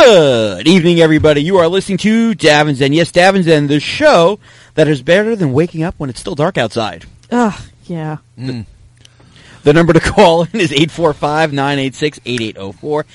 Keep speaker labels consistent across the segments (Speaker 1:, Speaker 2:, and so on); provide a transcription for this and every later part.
Speaker 1: Good evening, everybody. You are listening to Davin's Den. Yes, Davin's Den, the show that is better than waking up when it's still dark outside.
Speaker 2: Ugh, yeah.
Speaker 1: The number to call in is 845-986-8804,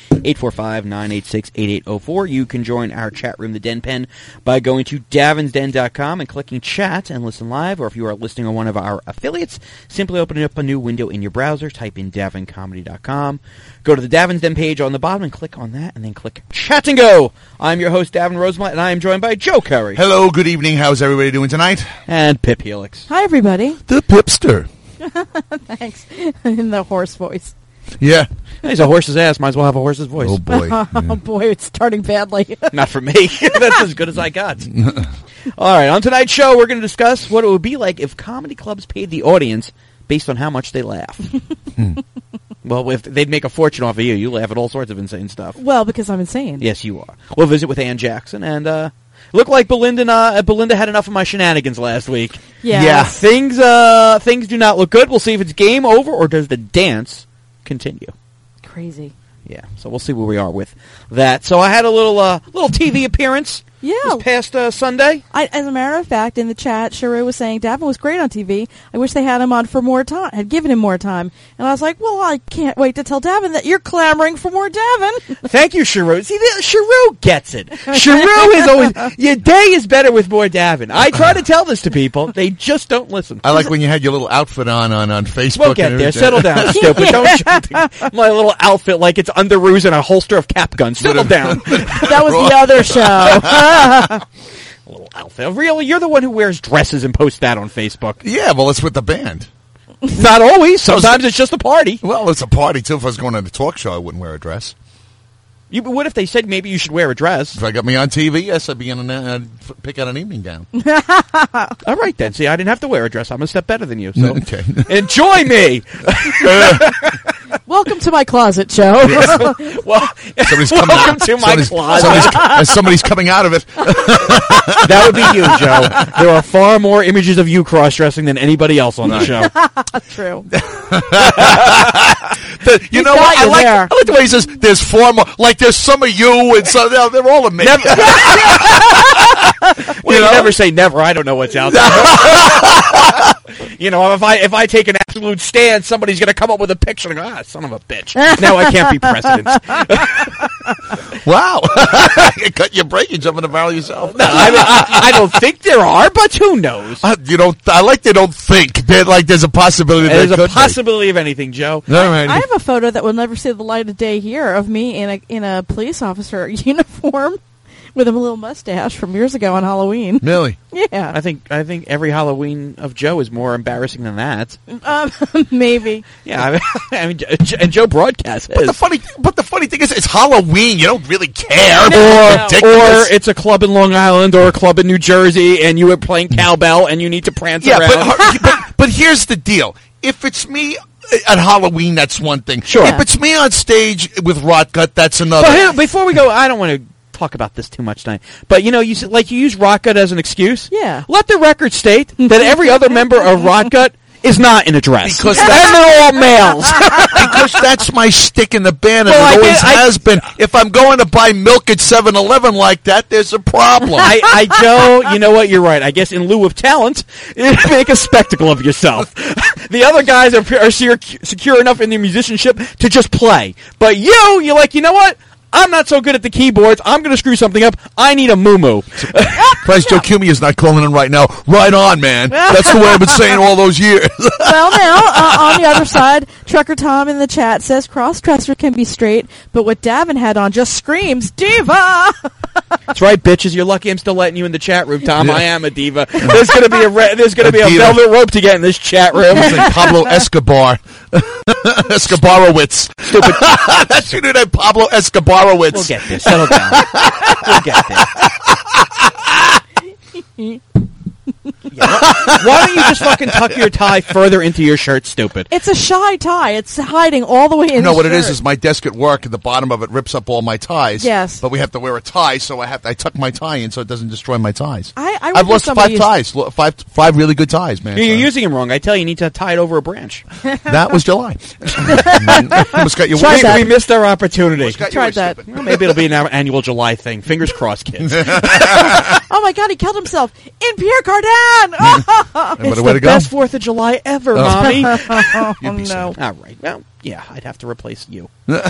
Speaker 1: 845-986-8804. You can join our chat room, the Den Pen, by going to davinsden.com and clicking chat and listen live, or if you are listening on one of our affiliates, simply open up a new window in your browser, type in davincomedy.com, go to the Davin's Den page on the bottom and click on that, and then click chat and go. I'm your host, Davin Rosemont, and I am joined by Joe Curry.
Speaker 3: Hello, good evening. How's everybody doing tonight?
Speaker 1: And Pip Helix.
Speaker 2: Hi, everybody.
Speaker 3: The Pipster.
Speaker 2: Thanks. In the horse voice.
Speaker 3: Yeah.
Speaker 1: He's a horse's ass. Might as well have a horse's voice.
Speaker 3: Oh, boy.
Speaker 2: Oh, boy, it's starting badly.
Speaker 1: Not for me. That's as good as I got. All right, on tonight's show, we're going to discuss what it would be like if comedy clubs paid the audience based on how much they laugh. Well, if they'd make a fortune off of you. You laugh at all sorts of insane stuff.
Speaker 2: Well, because I'm insane.
Speaker 1: Yes, you are. We'll visit with Ann Jackson, and looked like Belinda had enough of my shenanigans last week.
Speaker 2: Yeah.
Speaker 1: Things do not look good. We'll see if it's game over or does the dance continue.
Speaker 2: Crazy.
Speaker 1: Yeah, so we'll see where we are with that. So I had a little TV appearance this past Sunday.
Speaker 2: As a matter of fact, in the chat, Sharu was saying Davin was great on TV. I wish they had him on for more time, had given him more time. And I was like, well, I can't wait to tell Davin that you're clamoring for more Davin.
Speaker 1: Thank you, Sharu. See, Sharu gets it. Sharu is always, your day is better with more Davin. I try to tell this to people. They just don't listen.
Speaker 3: I like when you had your little outfit on Facebook.
Speaker 1: We'll get there. Settle down, stupid. Don't shoot my little outfit like it's underoos and a holster of cap guns. Settle down.
Speaker 2: That was the other show.
Speaker 1: A little outfit. Really? You're the one who wears dresses and posts that on Facebook.
Speaker 3: Yeah, well, it's with the band.
Speaker 1: Not always. Sometimes it's just a party.
Speaker 3: Well, it's a party, too. If I was going on a talk show, I wouldn't wear a dress.
Speaker 1: But what if they said maybe you should wear a dress?
Speaker 3: If I got me on TV, yes, I'd be going to pick out an evening gown.
Speaker 1: All right, then. See, I didn't have to wear a dress. I'm a step better than you. So
Speaker 3: Okay.
Speaker 1: Enjoy me.
Speaker 2: Welcome to my closet, Joe.
Speaker 1: Well,
Speaker 3: Somebody's coming
Speaker 1: welcome
Speaker 3: out.
Speaker 1: to my closet.
Speaker 3: Somebody's coming out of it.
Speaker 1: That would be you, Joe. There are far more images of you cross-dressing than anybody else on the show.
Speaker 2: True.
Speaker 3: You know what? I like the way he says, there's four more. Like, there's some of you, and so they're all amazing.
Speaker 1: You never say never. I don't know what's out there. You know, if I take an absolute stand, somebody's going to come up with a picture and go, son of a bitch. Now I can't be president.
Speaker 3: Wow. You cut your break, you jump in the barrel yourself.
Speaker 1: No, I don't think there are, but who knows?
Speaker 3: I like they don't think. They're like there's a possibility.
Speaker 1: There's a possibility of anything, Joe.
Speaker 3: Right.
Speaker 2: I have a photo that will never see the light of day here of me in a police officer uniform with a little mustache from years ago on Halloween.
Speaker 3: Really?
Speaker 2: Yeah.
Speaker 1: I think every Halloween of Joe is more embarrassing than that.
Speaker 2: Maybe.
Speaker 1: Yeah, I mean, and Joe broadcasts
Speaker 3: But the funny thing is, it's Halloween. You don't really care.
Speaker 1: Or it's a club in Long Island or a club in New Jersey, and you are playing cowbell, and you need to prance around.
Speaker 3: But here's the deal. If it's me at Halloween, that's one thing.
Speaker 1: Sure.
Speaker 3: If it's me on stage with Rotgut, that's another.
Speaker 1: But before we go, I don't want to talk about this too much tonight. But, you use Rotgut as an excuse.
Speaker 2: Yeah.
Speaker 1: Let the record state that every other member of Rotgut is not in a dress.
Speaker 3: Because
Speaker 1: and they're all males.
Speaker 3: Because that's my stick in the band, and it always has been. If I'm going to buy milk at 7-Eleven like that, there's a problem.
Speaker 1: Joe, you know what? You're right. I guess in lieu of talent, make a spectacle of yourself. The other guys are secure enough in their musicianship to just play. But you're like, you know what? I'm not so good at the keyboards. I'm going to screw something up. I need a moo-moo.
Speaker 3: Surprised Joe Cumia is not calling in right now. Right on, man. That's the way I've been saying all those years.
Speaker 2: Well, now, on the other side, Trucker Tom in the chat says cross-dresser can be straight, but what Davin had on just screams diva.
Speaker 1: That's right, bitches. You're lucky I'm still letting you in the chat room, Tom. Yeah. I am a diva. There's going to be a velvet rope to get in this chat room.
Speaker 3: It's like Pablo Escobar. Escobarowitz. Stupid. That's your new name, Pablo Escobarowitz.
Speaker 1: We'll get this. Settle down. We'll get this. Why don't you just fucking tuck your tie further into your shirt, stupid?
Speaker 2: It's a shy tie. It's hiding all the way in.
Speaker 3: No, what
Speaker 2: shirt.
Speaker 3: it is my desk at work, and the bottom of it rips up all my ties.
Speaker 2: Yes.
Speaker 3: But we have to wear a tie, so I tuck my tie in so it doesn't destroy my ties.
Speaker 2: I've
Speaker 3: lost 5 ties. 5 really good ties, man.
Speaker 1: You're using them wrong. I tell you need to tie it over a branch.
Speaker 3: That was July. Almost got your
Speaker 2: Try that.
Speaker 1: We missed our opportunity.
Speaker 2: Tried that.
Speaker 1: Well, maybe it'll be an annual July thing. Fingers crossed, kids.
Speaker 2: Oh my God, he killed himself in Pierre Cardin.
Speaker 1: It's
Speaker 3: way
Speaker 1: the
Speaker 3: to go.
Speaker 1: best 4th of July ever, Mommy.
Speaker 2: Oh no.
Speaker 1: All right. Well, yeah, I'd have to replace you. That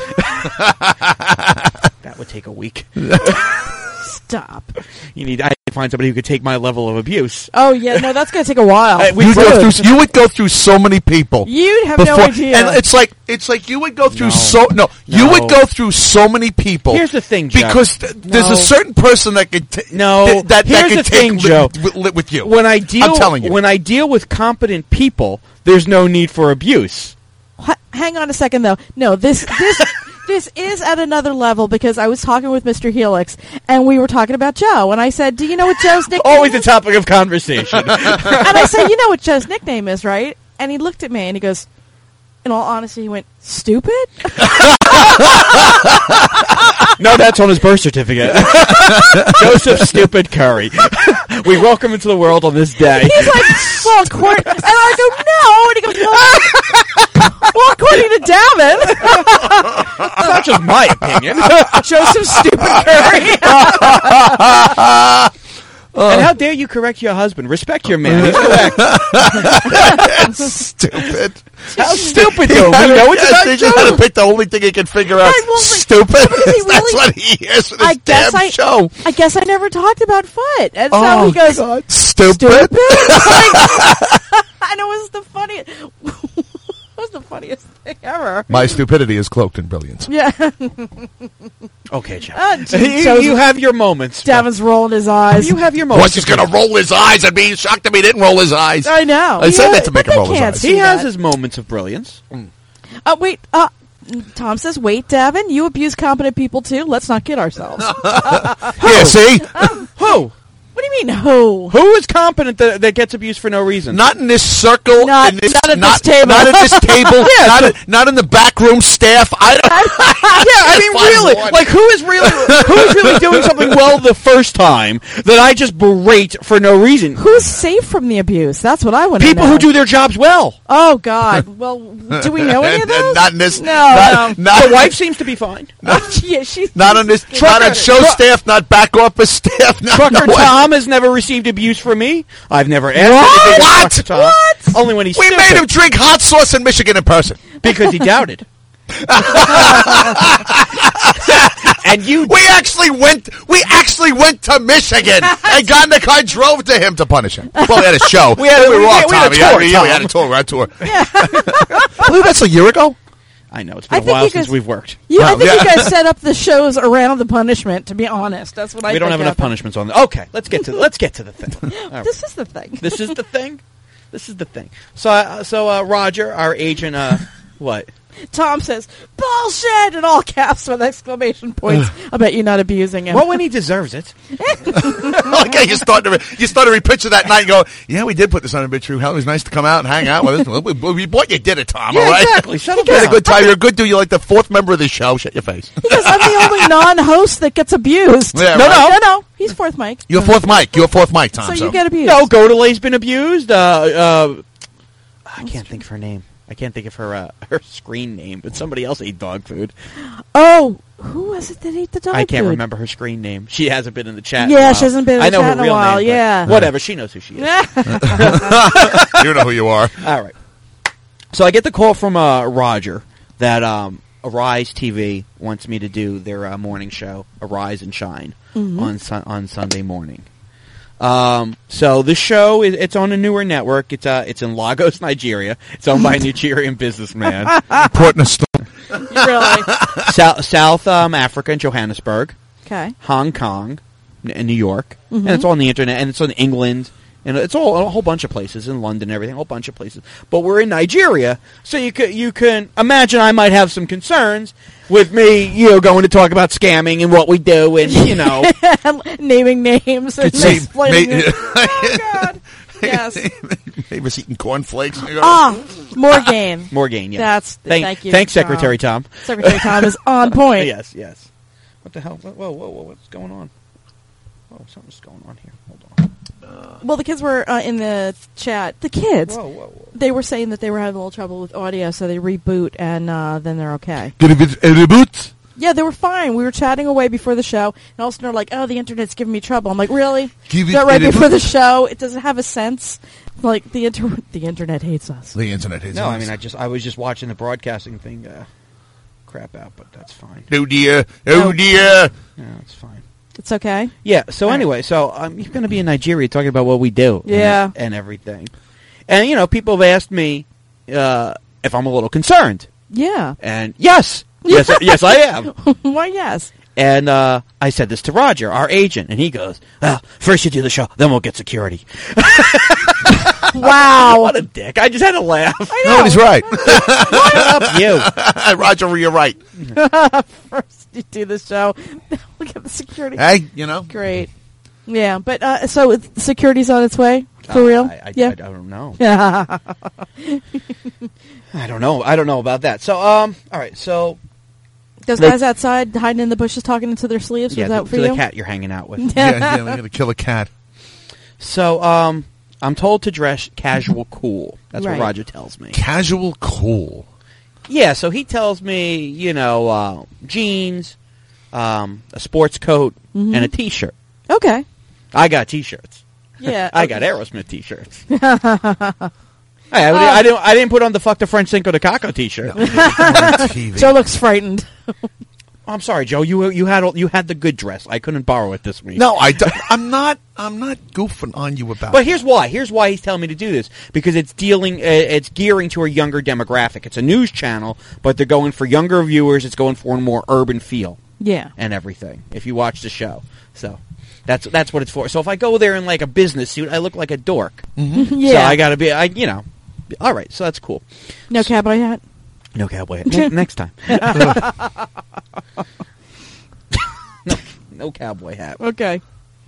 Speaker 1: would take a week.
Speaker 2: Stop.
Speaker 1: I need to find somebody who could take my level of abuse.
Speaker 2: Oh yeah, no, that's gonna take a while.
Speaker 3: You would go through so many people.
Speaker 2: You'd have no idea.
Speaker 3: And it's like you would go through you
Speaker 1: No.
Speaker 3: would go through so many people.
Speaker 1: Here's the thing, Joe.
Speaker 3: Because there's a certain person that could
Speaker 1: Here's
Speaker 3: that
Speaker 1: the
Speaker 3: could
Speaker 1: thing,
Speaker 3: take
Speaker 1: Joe.
Speaker 3: with you.
Speaker 1: When I deal,
Speaker 3: I'm telling you.
Speaker 1: when I deal with competent people, there's no need for abuse.
Speaker 2: Hang on a second, though. No, this is at another level because I was talking with Mr. Helix and we were talking about Joe, and I said, "Do you know what Joe's nickname?"
Speaker 1: Always a
Speaker 2: is?
Speaker 1: topic of conversation.
Speaker 2: And I said, "You know what Joe's nickname is, right?" And he looked at me and he goes, in all honesty, he went, "Stupid."
Speaker 1: No, that's on his birth certificate. Joseph Stupid Curry. We welcome into the world on this day.
Speaker 2: He's like, "Well, according," and I go, "No," and he goes, "Well, according to Davin."
Speaker 1: It's not just my opinion.
Speaker 2: Joseph Stupid Curry.
Speaker 1: And how dare you correct your husband? Respect your man. He's correct.
Speaker 3: Stupid.
Speaker 1: How stupid, though. We know it's about
Speaker 3: They just had to
Speaker 1: Joe.
Speaker 3: pick the only thing he can figure out.
Speaker 2: Right, well,
Speaker 3: Stupid.
Speaker 2: really-
Speaker 3: That's what he hears in
Speaker 2: I
Speaker 3: this
Speaker 2: guess
Speaker 3: damn show.
Speaker 2: I guess I never talked about foot. And so he goes,
Speaker 3: God. Stupid.
Speaker 2: "Stupid." And it was the funniest. It was the funniest thing ever.
Speaker 3: My stupidity is cloaked in brilliance.
Speaker 2: Yeah.
Speaker 1: Okay, Joe.
Speaker 2: Joe's-
Speaker 1: You have your moments.
Speaker 2: Davin's rolling his eyes.
Speaker 1: You have your
Speaker 3: Of course
Speaker 1: moments.
Speaker 3: he's going to roll his eyes. I'd be shocked if he didn't roll his eyes.
Speaker 2: I know.
Speaker 3: I said
Speaker 2: Yeah,
Speaker 3: that to make
Speaker 2: but
Speaker 3: him
Speaker 2: they
Speaker 3: roll his
Speaker 2: can't
Speaker 3: eyes.
Speaker 2: see
Speaker 1: He has
Speaker 2: that.
Speaker 1: his moments of brilliance.
Speaker 2: Wait. Tom says, "Wait, Davin, you abuse competent people too. Let's not kid ourselves."
Speaker 3: Yeah, see?
Speaker 1: Who?
Speaker 2: What do you mean, who?
Speaker 1: Who is competent that gets abused for no reason?
Speaker 3: Not in this circle.
Speaker 2: Not
Speaker 3: in this,
Speaker 2: at this table.
Speaker 3: Not at this table.
Speaker 1: Yeah,
Speaker 3: not in the backroom staff. I don't.
Speaker 1: Yeah, I mean,
Speaker 3: Fine
Speaker 1: really,
Speaker 3: one.
Speaker 1: like who is really doing something well the first time that I just berate for no reason?
Speaker 2: Who's safe from the abuse? That's what I want to know.
Speaker 1: People who do their jobs well.
Speaker 2: Oh God. Well, do we know any of those?
Speaker 3: Not in this.
Speaker 2: No.
Speaker 1: The wife seems to be fine.
Speaker 2: Yeah, she's
Speaker 3: Not on this. Not on show staff. Not back office staff. Not
Speaker 1: Trucker
Speaker 3: no way.
Speaker 1: Tom has never received abuse from me. I've never asked
Speaker 3: What?
Speaker 1: anything of
Speaker 3: What?
Speaker 1: Trucker Tom.
Speaker 2: What?
Speaker 1: Only when he's
Speaker 3: We
Speaker 1: stupid.
Speaker 3: made him drink hot sauce in Michigan in person.
Speaker 1: Because he doubted. And you
Speaker 3: We actually went to Michigan and got in the car and drove to him to punish him. Well, we had a show.
Speaker 1: We had a
Speaker 3: were off,
Speaker 1: tour,
Speaker 3: Tommy.
Speaker 1: Tom.
Speaker 3: We had a tour. We had a tour. I believe that's a year ago.
Speaker 1: I know, it's
Speaker 2: I
Speaker 1: been a
Speaker 2: think
Speaker 1: while
Speaker 2: you
Speaker 1: since
Speaker 2: guys-
Speaker 1: we've worked.
Speaker 2: I think
Speaker 3: yeah.
Speaker 2: you guys set up the shows around the punishment. To be honest, that's what I.
Speaker 1: We don't
Speaker 2: think
Speaker 1: have enough
Speaker 2: happened.
Speaker 1: punishments on the... Okay, let's get to the thing. All right.
Speaker 2: This is the thing.
Speaker 1: This is the thing? This is the thing. So Roger, our agent, what?
Speaker 2: Tom says bullshit in all caps with exclamation points. I bet you're not abusing him.
Speaker 1: Well, when he deserves it.
Speaker 3: Okay, you start to repicture that night and go, yeah, we did put this on a bit true. Hell, it was nice to come out and hang out with us. We bought you did it, Tom,
Speaker 1: Yeah,
Speaker 3: all right?
Speaker 1: exactly. Settle
Speaker 3: You had a
Speaker 1: down.
Speaker 3: good time. You're a good dude. You're like the fourth member of the show. Shut your face.
Speaker 2: Because I'm the only non-host that gets abused.
Speaker 3: Yeah,
Speaker 1: No,
Speaker 3: right.
Speaker 2: no. He's fourth mic.
Speaker 3: You're fourth mic. You're fourth mic, Tom.
Speaker 2: So you get abused.
Speaker 1: No, Godelay's been abused. I can't think of her name. I can't think of her screen name, but somebody else ate dog food.
Speaker 2: Oh, who was it that ate the dog
Speaker 1: I can't
Speaker 2: food?
Speaker 1: remember her screen name. She hasn't been in the chat.
Speaker 2: Yeah,
Speaker 1: in a while.
Speaker 2: she hasn't been in the
Speaker 1: I know
Speaker 2: chat
Speaker 1: her
Speaker 2: in a
Speaker 1: real
Speaker 2: while,
Speaker 1: name, but
Speaker 2: yeah.
Speaker 1: whatever. She knows who she is.
Speaker 3: You know who you are.
Speaker 1: All right. So I get the call from Roger that Arise TV wants me to do their morning show, Arise and Shine, on Sunday morning. So the show it's on a newer network. It's in Lagos, Nigeria. It's owned by a Nigerian businessman.
Speaker 3: Important story.
Speaker 2: Really?
Speaker 1: South Africa and Johannesburg,
Speaker 2: Okay.
Speaker 1: Hong Kong, and New York, and it's all on the internet, and it's on England, and it's all a whole bunch of places in London, and everything, a whole bunch of places. But we're in Nigeria, so you can imagine I might have some concerns with me, going to talk about scamming and what we do, and
Speaker 2: Naming names and
Speaker 3: See,
Speaker 2: explaining
Speaker 3: may-
Speaker 2: it. Oh, God. Yes.
Speaker 3: He was eating cornflakes.
Speaker 2: Morgan.
Speaker 1: Morgan, yes.
Speaker 2: Thank you.
Speaker 1: Thanks, Secretary Tom.
Speaker 2: Secretary Tom is on point.
Speaker 1: Yes. What the hell? Whoa, what's going on? Oh, something's going on here. Hold on.
Speaker 2: Well, the kids were in the chat. The kids.
Speaker 1: Whoa.
Speaker 2: They were saying that they were having a little trouble with audio, so they reboot, and then they're okay.
Speaker 3: Get a reboot?
Speaker 2: Yeah, they were fine. We were chatting away before the show, and all of a sudden they're like, "Oh, the internet's giving me trouble." I'm like, "Really? Not right before the show? It doesn't have a sense." Like the internet hates us.
Speaker 3: The internet hates us.
Speaker 1: No, I mean, I was just watching the broadcasting thing crap out, but that's fine.
Speaker 3: Oh dear.
Speaker 1: Yeah, it's fine.
Speaker 2: It's okay.
Speaker 1: Yeah. So anyway, so you're going to be in Nigeria talking about what we do.
Speaker 2: Yeah.
Speaker 1: And everything. And people have asked me if I'm a little concerned.
Speaker 2: Yeah.
Speaker 1: And yes, I am.
Speaker 2: Why, yes.
Speaker 1: And I said this to Roger, our agent, and he goes, "Well, first you do the show, then we'll get security."
Speaker 2: Wow.
Speaker 1: What a dick. I just had to laugh.
Speaker 3: No, he's right.
Speaker 1: Shut up, you.
Speaker 3: Roger, you're right.
Speaker 2: First you do the show, then we'll get the security.
Speaker 3: Hey,
Speaker 2: Great. Yeah, but so security's on its way? For real?
Speaker 1: I don't know.
Speaker 2: Yeah.
Speaker 1: I don't know about that. So, all right, so...
Speaker 2: Those guys outside hiding in the bushes talking into their sleeves, was that for you?
Speaker 1: the cat you're hanging out with.
Speaker 3: Yeah, we're going to kill a cat.
Speaker 1: So, I'm told to dress casual cool. That's what Roger tells me.
Speaker 3: Casual cool.
Speaker 1: Yeah, so he tells me, jeans, a sports coat, and a T-shirt.
Speaker 2: Okay.
Speaker 1: I got T-shirts.
Speaker 2: Yeah.
Speaker 1: I got Aerosmith T-shirts. I didn't put on the Fuck the French Cinco de Caco T-shirt.
Speaker 2: Joe looks frightened.
Speaker 1: I'm sorry, Joe. You had the good dress. I couldn't borrow it this week.
Speaker 3: No, I'm not goofing on you about.
Speaker 1: But here's why. Here's why he's telling me to do this, because it's gearing to a younger demographic. It's a news channel, but they're going for younger viewers. It's going for a more urban feel.
Speaker 2: Yeah.
Speaker 1: And everything. If you watch the show, so that's what it's for. So if I go there in like a business suit, I look like a dork.
Speaker 2: Mm-hmm. Yeah.
Speaker 1: So I got to be, all right. So that's cool.
Speaker 2: No cowboy hat.
Speaker 1: No cowboy hat. Next time. No cowboy hat.
Speaker 2: Okay.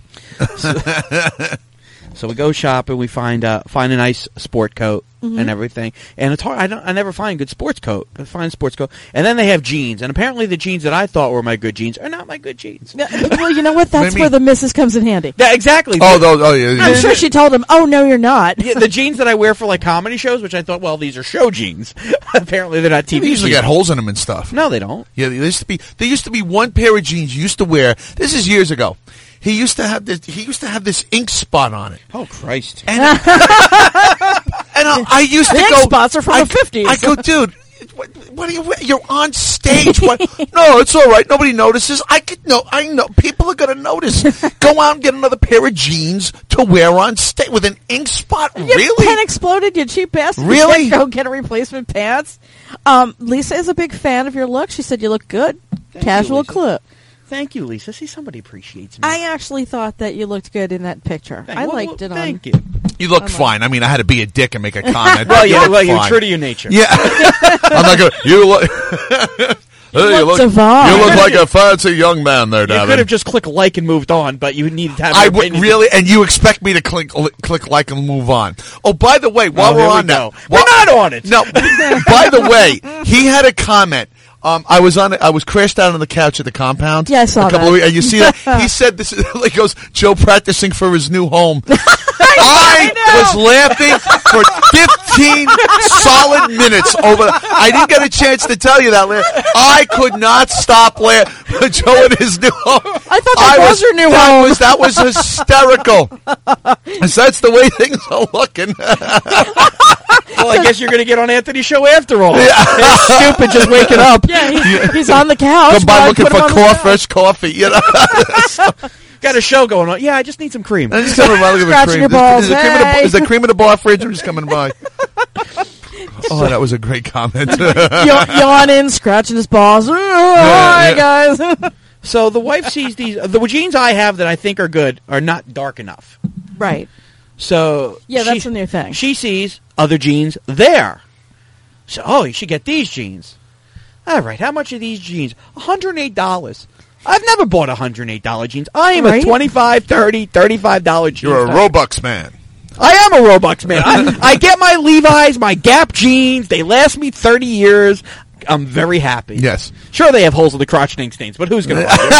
Speaker 1: So we go shopping. We find a nice sport coat and everything. And it's hard. I never find a good sports coat. I find a sports coat. And then they have jeans. And apparently the jeans that I thought were my good jeans are not my good jeans.
Speaker 2: Well, you know what? That's where the missus comes in handy.
Speaker 1: Yeah, exactly.
Speaker 3: Yeah.
Speaker 2: I'm sure she told him, "Oh no, you're not."
Speaker 1: Yeah, the jeans that I wear for like comedy shows, which I thought, well, these are show jeans. Apparently they're not TV.
Speaker 3: They usually
Speaker 1: jeans.
Speaker 3: got holes in them and stuff.
Speaker 1: No, they don't.
Speaker 3: Yeah, there used to be one pair of jeans you used to wear. This is years ago. He used to have this ink spot on it.
Speaker 1: Oh Christ!
Speaker 3: And I used to
Speaker 2: the
Speaker 3: go.
Speaker 2: Ink spots are from the 50s.
Speaker 3: I go, dude. What are you? You're on stage. What? No, it's all right. Nobody notices. I know. People are going to notice. Go out and get another pair of jeans to wear on stage with an ink spot.
Speaker 2: Your
Speaker 3: Really?
Speaker 2: pen exploded, you cheap bastard.
Speaker 3: Really?
Speaker 2: Go get a replacement pants. Lisa is a big fan of your look. She said you look good. Casual clip.
Speaker 1: Thank you, Lisa. See, somebody appreciates me.
Speaker 2: I actually thought that you looked good in that picture. I liked it.
Speaker 1: Thank you.
Speaker 3: You look fine. I mean, I had to be a dick and make a comment.
Speaker 1: You're true to your nature.
Speaker 3: Yeah. I'm not going to... You look
Speaker 2: divine.
Speaker 3: You look like a fancy young man there, Davin.
Speaker 1: You could have just clicked like and moved on, but you needed to have...
Speaker 3: I would really... And you expect me to click like and move on. Oh, by the way, while we're on that...
Speaker 1: We're not on it!
Speaker 3: No. By the way, he had a comment... I was crashed out on the couch at the compound.
Speaker 2: Yeah, I saw that.
Speaker 3: And you see that? He said this is like goes Joe practicing for his new home. I was laughing for 15 solid minutes over. I didn't get a chance to tell you that. I could not stop laughing for Joe at his new home.
Speaker 2: I thought that was your new home.
Speaker 3: That was hysterical. So that's the way things are looking.
Speaker 1: Well, I guess you're going to get on Anthony's show after all. It's stupid just waking up.
Speaker 2: Yeah, he's on the couch.
Speaker 3: Come by looking for fresh coffee,
Speaker 1: Got a show going on. Yeah, I just need some cream.
Speaker 3: I'm just coming by looking for cream.
Speaker 2: Your balls.
Speaker 3: Is there cream in the bar fridge? I'm just coming by. Oh, that was a great comment.
Speaker 2: Yawning, scratching his balls. Hi, guys.
Speaker 1: So the wife sees the jeans I have that I think are good are not dark enough.
Speaker 2: Right.
Speaker 1: So
Speaker 2: that's a new thing.
Speaker 1: She sees other jeans there. So, you should get these jeans. All right, how much are these jeans? $108. I've never bought $108 jeans. I am a $25, $30, $35 jeans.
Speaker 3: You're a Robux man.
Speaker 1: I am a Robux man. I get my Levi's, my Gap jeans. They last me 30 years. I'm very happy.
Speaker 3: Yes.
Speaker 1: Sure, they have holes in the crotch and ink stains, but who's going to buy them?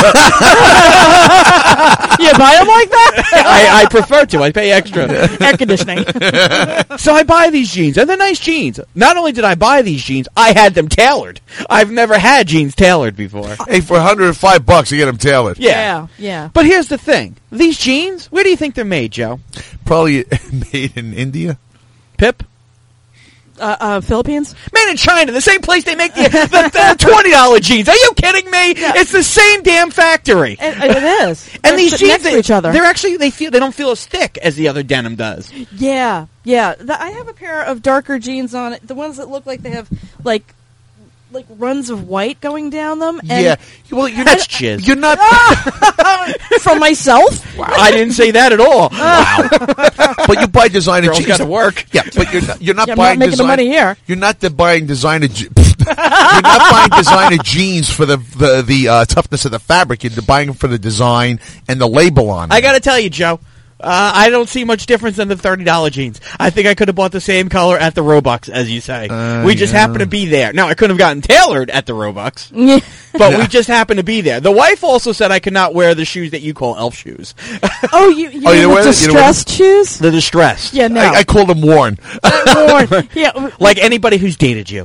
Speaker 2: You buy them like that?
Speaker 1: I prefer to. I pay extra.
Speaker 2: Air conditioning.
Speaker 1: So I buy these jeans, and they're nice jeans. Not only did I buy these jeans, I had them tailored. I've never had jeans tailored before.
Speaker 3: Hey, for $105, you get them tailored.
Speaker 2: Yeah.
Speaker 1: But here's the thing. These jeans, where do you think they're made, Joe?
Speaker 3: Probably made in India.
Speaker 1: Pip?
Speaker 2: Philippines?
Speaker 1: Made in China, the same place they make the $20 jeans. Are you kidding me? Yeah. It's the same damn factory.
Speaker 2: It is.
Speaker 1: And these jeans,
Speaker 2: next to each other.
Speaker 1: They're actually they don't feel as thick as the other denim does.
Speaker 2: Yeah. I have a pair of darker jeans on it. The ones that look like they have like runs of white going down them. And
Speaker 3: Yeah. Well,
Speaker 1: that's jizz.
Speaker 3: You're not.
Speaker 2: from myself?
Speaker 1: Wow. I didn't say that at all.
Speaker 3: Wow. But you buy designer
Speaker 1: Girls
Speaker 3: jeans.
Speaker 1: got to work.
Speaker 3: Yeah, but you're not
Speaker 2: I'm
Speaker 3: buying
Speaker 2: not making the money here.
Speaker 3: You're not buying designer. You're not buying designer jeans for the toughness of the fabric. You're buying them for the design and the label on them.
Speaker 1: I got to tell you, Joe. I don't see much difference in the $30 jeans. I think I could have bought the same color at the Robux, as you say. We just happened to be there. Now, I couldn't have gotten tailored at the Robux, but we just happened to be there. The wife also said I could not wear the shoes that you call elf shoes.
Speaker 2: Oh, you mean the distressed shoes?
Speaker 1: The distressed.
Speaker 2: Yeah, no.
Speaker 3: I call them worn.
Speaker 2: Worn. Yeah.
Speaker 1: Like anybody who's dated you.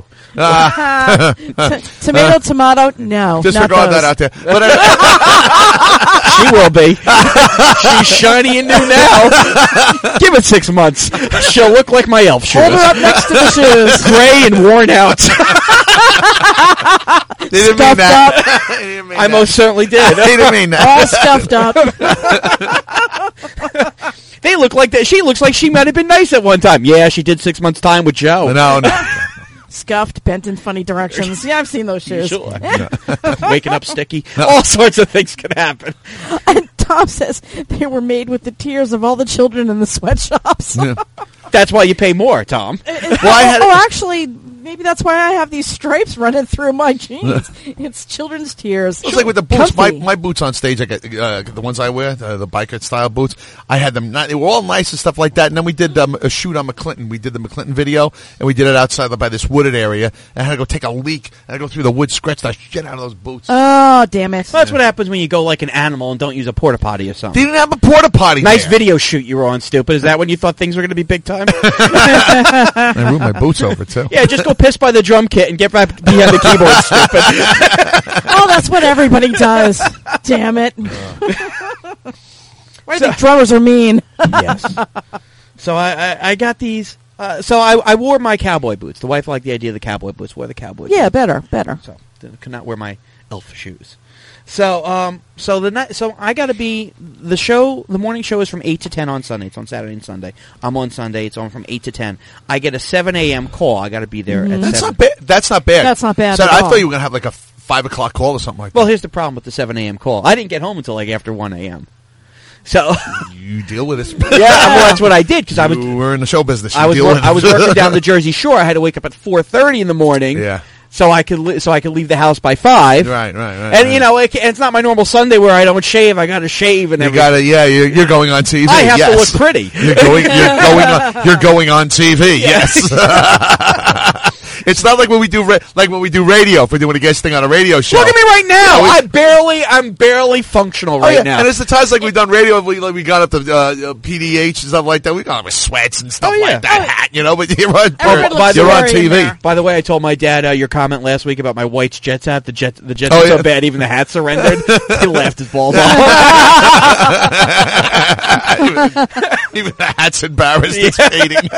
Speaker 2: Tomato, no.
Speaker 3: Disregard that out there. But
Speaker 1: She will be. She's shiny and new now. Give it 6 months. She'll look like my elf shoes.
Speaker 2: Hold her up next to the shoes.
Speaker 1: Gray and worn out.
Speaker 3: they didn't mean that. They didn't mean
Speaker 1: I
Speaker 3: that.
Speaker 1: most certainly did.
Speaker 3: They didn't mean that.
Speaker 2: All stuffed up.
Speaker 1: They look like that. She looks like she might have been nice at one time. Yeah, she did 6 months' time with Joe.
Speaker 3: No.
Speaker 2: Scuffed, bent in funny directions. Yeah, I've seen those shoes.
Speaker 1: Sure. Waking up sticky. All sorts of things could happen.
Speaker 2: And Tom says they were made with the tears of all the children in the sweatshops.
Speaker 1: That's why you pay more, Tom.
Speaker 2: Actually, maybe that's why I have these stripes running through my jeans. It's children's tears.
Speaker 3: It's like with the boots.
Speaker 2: Comfy.
Speaker 3: My boots on stage, I get the ones I wear, the biker style boots. I had them. They were all nice and stuff like that. And then we did a shoot on McClinton. We did the McClinton video, and we did it outside by this wooded area. And I had to go take a leak. And I go through the wood, scratch the shit out of those boots.
Speaker 2: Oh, damn it!
Speaker 1: Well, that's what happens when you go like an animal and don't use a porta potty or something.
Speaker 3: They didn't have a porta potty.
Speaker 1: Nice
Speaker 3: there.
Speaker 1: video shoot you were on, stupid. Is that when you thought things were going to be big time?
Speaker 3: I ruined my boots over too.
Speaker 1: Yeah, just go piss by the drum kit and get back behind the keyboard, stupid.
Speaker 2: Oh, that's what everybody does. Damn it! Why do you think drummers are mean?
Speaker 1: Yes. So I got these. So I wore my cowboy boots. The wife liked the idea of the cowboy boots. Wore the cowboy boots.
Speaker 2: Yeah, better.
Speaker 1: So I could not wear my elf shoes. So I got to be the show. The morning show is from 8 to 10 on Sunday. It's on Saturday and Sunday. I'm on Sunday. It's on from 8 to 10. I get a 7 a.m. call. I got to be there at 7.
Speaker 3: That's not bad.
Speaker 2: That's not bad.
Speaker 3: So
Speaker 2: at
Speaker 3: I
Speaker 2: all.
Speaker 3: thought you were gonna have like a 5 o'clock call or something like that.
Speaker 1: Well, here's the problem with the 7 a.m. call. I didn't get home until like after 1 a.m. So
Speaker 3: you deal with it.
Speaker 1: yeah, well, that's what I did because I was.
Speaker 3: We're in the show business.
Speaker 1: I was working down the Jersey Shore. I had to wake up at 4:30 in the morning.
Speaker 3: Yeah.
Speaker 1: So I could leave the house by 5.
Speaker 3: Right.
Speaker 1: And you know, it's not my normal Sunday where I don't shave. I got to shave and everything.
Speaker 3: You're going on TV.
Speaker 1: I have
Speaker 3: yes.
Speaker 1: to look pretty.
Speaker 3: You're going on TV. Yes. It's not like when we do radio. If we're doing a guest thing on a radio show.
Speaker 1: Look at me right now.
Speaker 3: Yeah,
Speaker 1: I'm barely functional right now.
Speaker 3: And it's the times like we've done radio. We got up to PDH and stuff like that. We got up with sweats and stuff like that. Hat, you know. But you're on TV.
Speaker 1: By the way, I told my dad your comment last week about my White's Jets hat. The Jets are so bad, even the hat surrendered. He laughed his balls off.
Speaker 3: Even the hat's embarrassed. It's fading.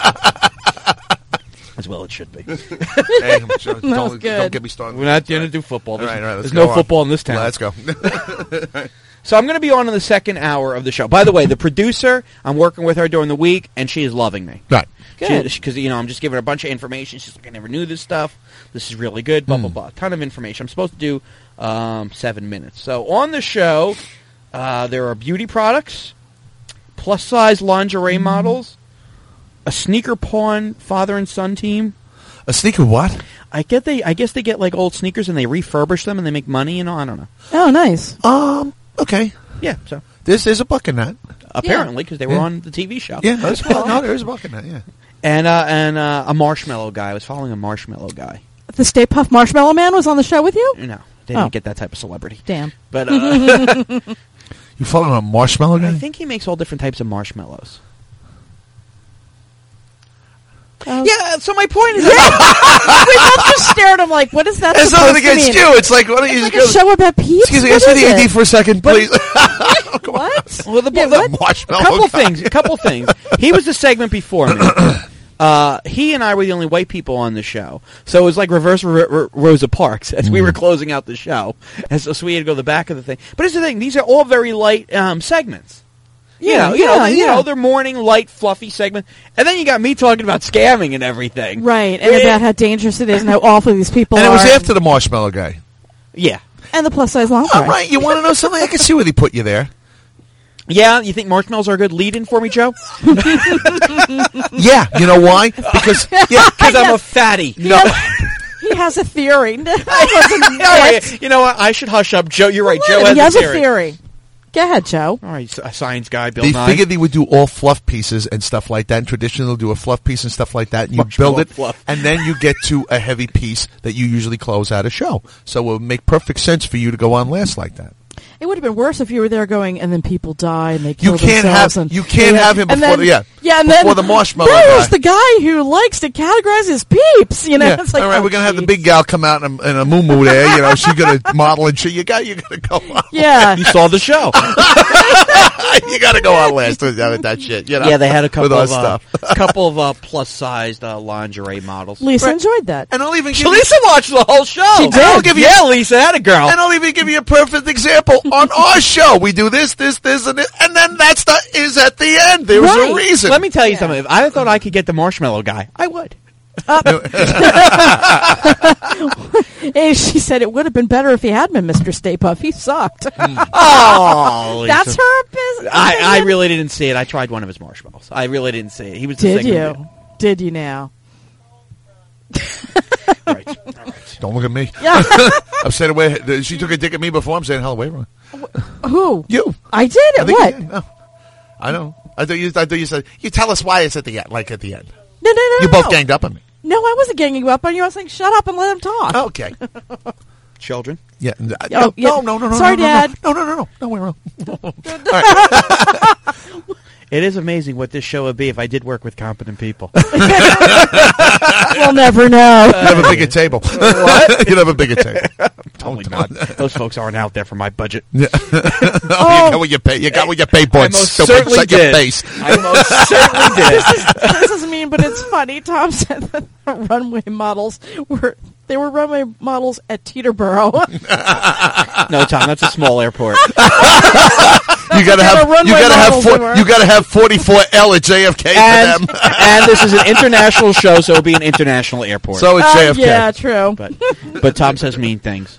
Speaker 1: As well it should be.
Speaker 3: Hey, don't get me started.
Speaker 1: We're not going to do football.
Speaker 3: There's
Speaker 1: no football in this town.
Speaker 3: Let's go.
Speaker 1: So I'm going to be on in the second hour of the show. By the way, the producer, I'm working with her during the week, and she is loving me.
Speaker 3: Right.
Speaker 1: Because, I'm just giving her a bunch of information. She's like, I never knew this stuff. This is really good, blah, blah, blah. A ton of information. I'm supposed to do 7 minutes. So on the show, there are beauty products, plus-size lingerie models, a sneaker pawn father and son team.
Speaker 3: A sneaker what?
Speaker 1: I guess they get like old sneakers and they refurbish them and they make money. I don't know.
Speaker 2: Oh, nice.
Speaker 3: Okay.
Speaker 1: Yeah. So
Speaker 3: there's a buck in that.
Speaker 1: apparently, because they were on the TV show.
Speaker 3: Yeah, that's no, there is a bucket nut. Yeah.
Speaker 1: And a marshmallow guy. I was following a marshmallow guy.
Speaker 2: The Stay Puft Marshmallow Man was on the show with you?
Speaker 1: No, they didn't get that type of celebrity.
Speaker 2: Damn.
Speaker 1: But
Speaker 3: You following a marshmallow guy?
Speaker 1: I think he makes all different types of marshmallows. Yeah, so my point is...
Speaker 2: We both just stared at him like, what is that
Speaker 3: It's
Speaker 2: supposed
Speaker 3: nothing
Speaker 2: to
Speaker 3: against
Speaker 2: mean?
Speaker 3: you. It's like, why don't you
Speaker 2: Like
Speaker 3: just
Speaker 2: a show about peeps?
Speaker 3: Excuse me,
Speaker 2: What
Speaker 3: ask me
Speaker 2: is
Speaker 3: the
Speaker 2: it?
Speaker 3: AD for a second, please.
Speaker 2: What?
Speaker 1: Well,
Speaker 3: the marshmallow
Speaker 1: a couple things. He was the segment before me. He and I were the only white people on the show, so it was like reverse Rosa Parks as we were closing out the show. And so we had to go to the back of the thing. But here's the thing: these are all very light segments. You know, they're morning, light, fluffy segment. And then you got me talking about scamming and everything.
Speaker 2: Right, and about how dangerous it is and how awful these people are.
Speaker 3: And it was after the marshmallow guy.
Speaker 1: Yeah.
Speaker 2: And the plus-size long
Speaker 3: All right, you want to know something? I can see where they put you there.
Speaker 1: Yeah, you think marshmallows are a good lead-in for me, Joe?
Speaker 3: Yeah, you know why? Because
Speaker 1: I'm a fatty.
Speaker 3: No.
Speaker 2: He has a theory.
Speaker 1: You know what? I should hush up. Joe, you're right. Joe
Speaker 2: He has
Speaker 1: a
Speaker 2: a theory. Go ahead, Joe.
Speaker 1: All right, a science guy, Bill
Speaker 3: They
Speaker 1: Nye.
Speaker 3: figured they would do all fluff pieces and stuff like that. And traditionally, they'll do a fluff piece and stuff like that. And you
Speaker 1: Marshmallow
Speaker 3: build it,
Speaker 1: fluff.
Speaker 3: and then you get to a heavy piece that you usually close out a show. So it would make perfect sense for you to go on last like that.
Speaker 2: It would have been worse if you were there going, and then people die and they
Speaker 3: You
Speaker 2: kill
Speaker 3: can't
Speaker 2: themselves.
Speaker 3: have you can't have him before
Speaker 2: and
Speaker 3: before
Speaker 2: then
Speaker 3: the marshmallow
Speaker 2: There's
Speaker 3: guy.
Speaker 2: the guy who likes to categorize his peeps. You know,
Speaker 3: Yeah.
Speaker 2: it's like,
Speaker 3: all right,
Speaker 2: oh,
Speaker 3: we're gonna have the
Speaker 2: geez.
Speaker 3: big gal come out in a moo there. You know, she's gonna model and shit. You gotta go on.
Speaker 2: Yeah,
Speaker 1: You saw the show.
Speaker 3: You gotta go on last with that shit. You know?
Speaker 1: Yeah, they had a couple
Speaker 3: with our
Speaker 1: of
Speaker 3: stuff.
Speaker 1: plus-sized lingerie models.
Speaker 2: Lisa
Speaker 3: Right.
Speaker 2: enjoyed that.
Speaker 3: And I'll even give
Speaker 1: Lisa watched the whole show.
Speaker 2: She did.
Speaker 3: I'll give you-
Speaker 1: Yeah, Lisa had a girl.
Speaker 3: And I'll even give you a perfect example. On our show, we do this, and this, and then that's is at the end. There was a
Speaker 2: Right.
Speaker 3: reason.
Speaker 1: Let me tell you something. If I thought I could get the marshmallow guy, I would.
Speaker 2: Hey, she said it would have been better if he had been Mr. Stay Puft. He sucked.
Speaker 1: Oh, Lisa.
Speaker 2: That's her business.
Speaker 1: I really didn't see it. I tried one of his marshmallows. I really didn't see it. He was the
Speaker 2: Did
Speaker 1: segment
Speaker 2: you? Did you now?
Speaker 1: Right. All right.
Speaker 3: Don't look at me.
Speaker 2: Yeah.
Speaker 3: I'm saying away. She took a dick at me before. I'm saying hell away from her.
Speaker 2: Who?
Speaker 3: You.
Speaker 2: I did.
Speaker 3: I
Speaker 2: At
Speaker 3: think
Speaker 2: what?
Speaker 3: you did. No. I know. I thought you said you tell us why it's at the end. Like at the end.
Speaker 2: No.
Speaker 3: You both ganged up on me.
Speaker 2: No, I wasn't ganging you up on you. I was saying, shut up and let him talk.
Speaker 3: Okay.
Speaker 1: Children.
Speaker 3: Yeah.
Speaker 2: Oh, yeah.
Speaker 3: No.
Speaker 2: Sorry,
Speaker 3: no,
Speaker 2: Dad.
Speaker 3: No. We're wrong.
Speaker 1: It is amazing what this show would be if I did work with competent people.
Speaker 2: We'll never know.
Speaker 3: You have a bigger table. What? You'd have a bigger table.
Speaker 1: Totally not. Those folks aren't out there for my budget.
Speaker 3: Yeah. You got what you pay. You got what you pay, boy.
Speaker 1: I most
Speaker 3: So
Speaker 1: certainly
Speaker 3: set your
Speaker 1: did.
Speaker 3: face.
Speaker 1: I most certainly did.
Speaker 2: This is mean, but it's funny. Tom said that the runway models were runway models at Teterboro.
Speaker 1: No, Tom, that's a small airport.
Speaker 3: You gotta
Speaker 2: Get a runway models they were.
Speaker 3: you gotta have 44L at JFK
Speaker 1: And,
Speaker 3: for them.
Speaker 1: and this is an international show, so it'll be an international airport.
Speaker 3: So it's JFK.
Speaker 2: Yeah, true.
Speaker 1: But Tom says mean things.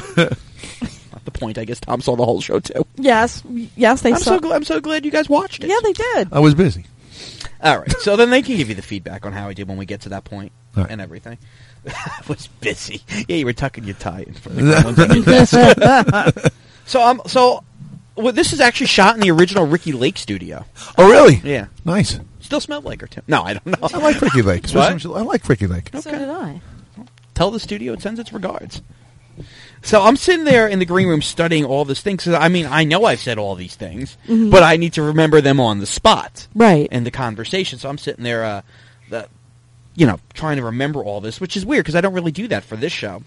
Speaker 1: Not the point. I guess Tom saw the whole show too.
Speaker 2: Yes, they saw.
Speaker 1: I'm so glad you guys watched it.
Speaker 2: Yeah, they did.
Speaker 3: I was busy.
Speaker 1: All right. So then they can give you the feedback on how I did when we get to that point
Speaker 3: Right.
Speaker 1: and everything. I was busy. Yeah, you were tucking your tie in for the gremlins on your desk. So well, this is actually shot in the original Ricky Lake studio.
Speaker 3: Oh, really?
Speaker 1: Yeah.
Speaker 3: Nice.
Speaker 1: Still smelled like her too. No, I don't know.
Speaker 3: I like Ricky Lake.
Speaker 1: What?
Speaker 3: I like Ricky Lake.
Speaker 2: So did I.
Speaker 1: Tell the studio it sends its regards. So I'm sitting there in the green room studying all this things. 'Cause, I mean, I know I've said all these things, but I need to remember them on the spot.
Speaker 2: Right.
Speaker 1: In the conversation. So I'm sitting there, trying to remember all this, which is weird because I don't really do that for this show.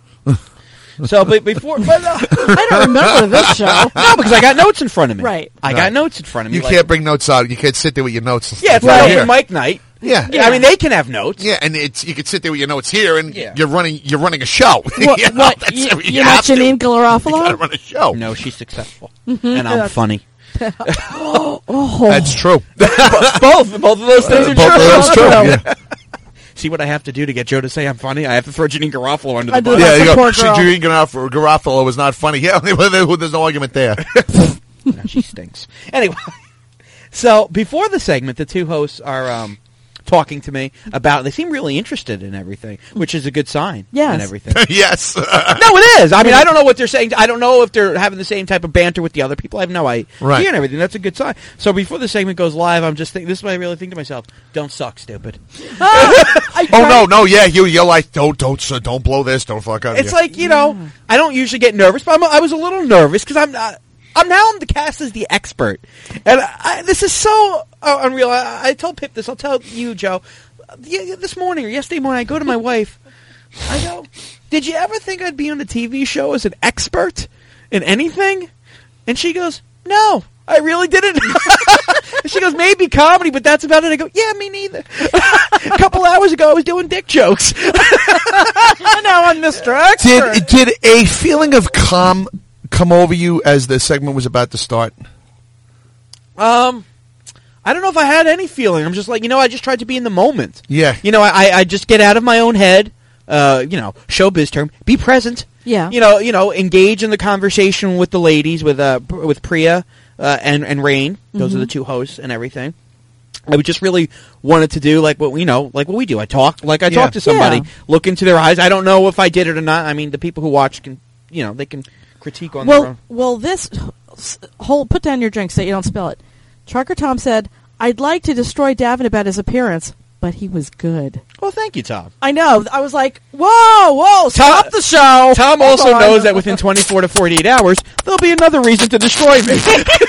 Speaker 1: So, but
Speaker 2: I don't remember this show.
Speaker 1: no, because I got notes in front of me.
Speaker 2: Right.
Speaker 1: I got notes in front of me.
Speaker 3: You can't bring notes out. You can't sit there with your notes.
Speaker 1: Yeah, it's
Speaker 3: Right
Speaker 1: like
Speaker 3: here.
Speaker 1: open mic night.
Speaker 3: Yeah.
Speaker 1: I mean, they can have notes.
Speaker 3: Yeah, and you could sit there with your notes here, and
Speaker 1: Yeah.
Speaker 3: you're running a show.
Speaker 2: What?
Speaker 3: You know,
Speaker 2: What?
Speaker 3: that's-
Speaker 2: You,
Speaker 3: you
Speaker 2: you're not
Speaker 3: have to.
Speaker 2: Janine
Speaker 3: You gotta
Speaker 2: Garofalo?
Speaker 3: run a show.
Speaker 1: No, she's successful, and I'm funny.
Speaker 3: That's true.
Speaker 1: both of those things are
Speaker 3: Both of
Speaker 1: true.
Speaker 3: those true. Yeah.
Speaker 1: See what I have to do to get Joe to say I'm funny? I have to throw Janine Garofalo under the
Speaker 2: Under
Speaker 1: bus.
Speaker 2: the
Speaker 3: Yeah, you go.
Speaker 2: Poor girl.
Speaker 3: Janine Garofalo was not funny. Yeah, there's no argument there.
Speaker 1: No, she stinks. Anyway, so before the segment, the two hosts are talking to me about. They seem really interested in everything, which is a good sign.
Speaker 2: Yes.
Speaker 1: And everything.
Speaker 3: Yes.
Speaker 1: No, it is. I mean, I don't know what they're saying. I don't know if they're having the same type of banter with the other people. I have no idea
Speaker 3: Right.
Speaker 1: and everything. That's a good sign. So before the segment goes live, I'm just thinking. This is what I really think to myself: don't suck, stupid.
Speaker 3: Oh no, yeah, you're like don't blow this, don't fuck up.
Speaker 1: It's like, I don't usually get nervous, but I was a little nervous because I'm the cast as the expert, and this is so unreal. I told Pip this. I'll tell you, Joe. This morning or yesterday morning, I go to my wife. I go, "Did you ever think I'd be on a TV show as an expert in anything?" And she goes, "No, I really didn't." And she goes, "Maybe comedy, but that's about it." I go, "Yeah, me neither." A couple hours ago, I was doing dick jokes. Now I'm Mr. Expert.
Speaker 3: Did a feeling of calm come over you as the segment was about to start?
Speaker 1: I don't know if I had any feeling. I'm just like, I just tried to be in the moment.
Speaker 3: Yeah.
Speaker 1: I just get out of my own head. Showbiz term, be present.
Speaker 2: Yeah.
Speaker 1: Engage in the conversation with the ladies, with Priya and Rain. Those are the two hosts and everything. I just really wanted to do like what we do. I talk talk to somebody, look into their eyes. I don't know if I did it or not. I mean, the people who watch can, they can critique on their own.
Speaker 2: Well, this whole put down your drink so you don't spill it. Trucker Tom said, "I'd like to destroy Davin about his appearance, but he was good."
Speaker 1: Well, thank you, Tom.
Speaker 2: I know. I was like, whoa, stop the show.
Speaker 1: Tom also knows that within 24 to 48 hours, there'll be another reason to destroy me.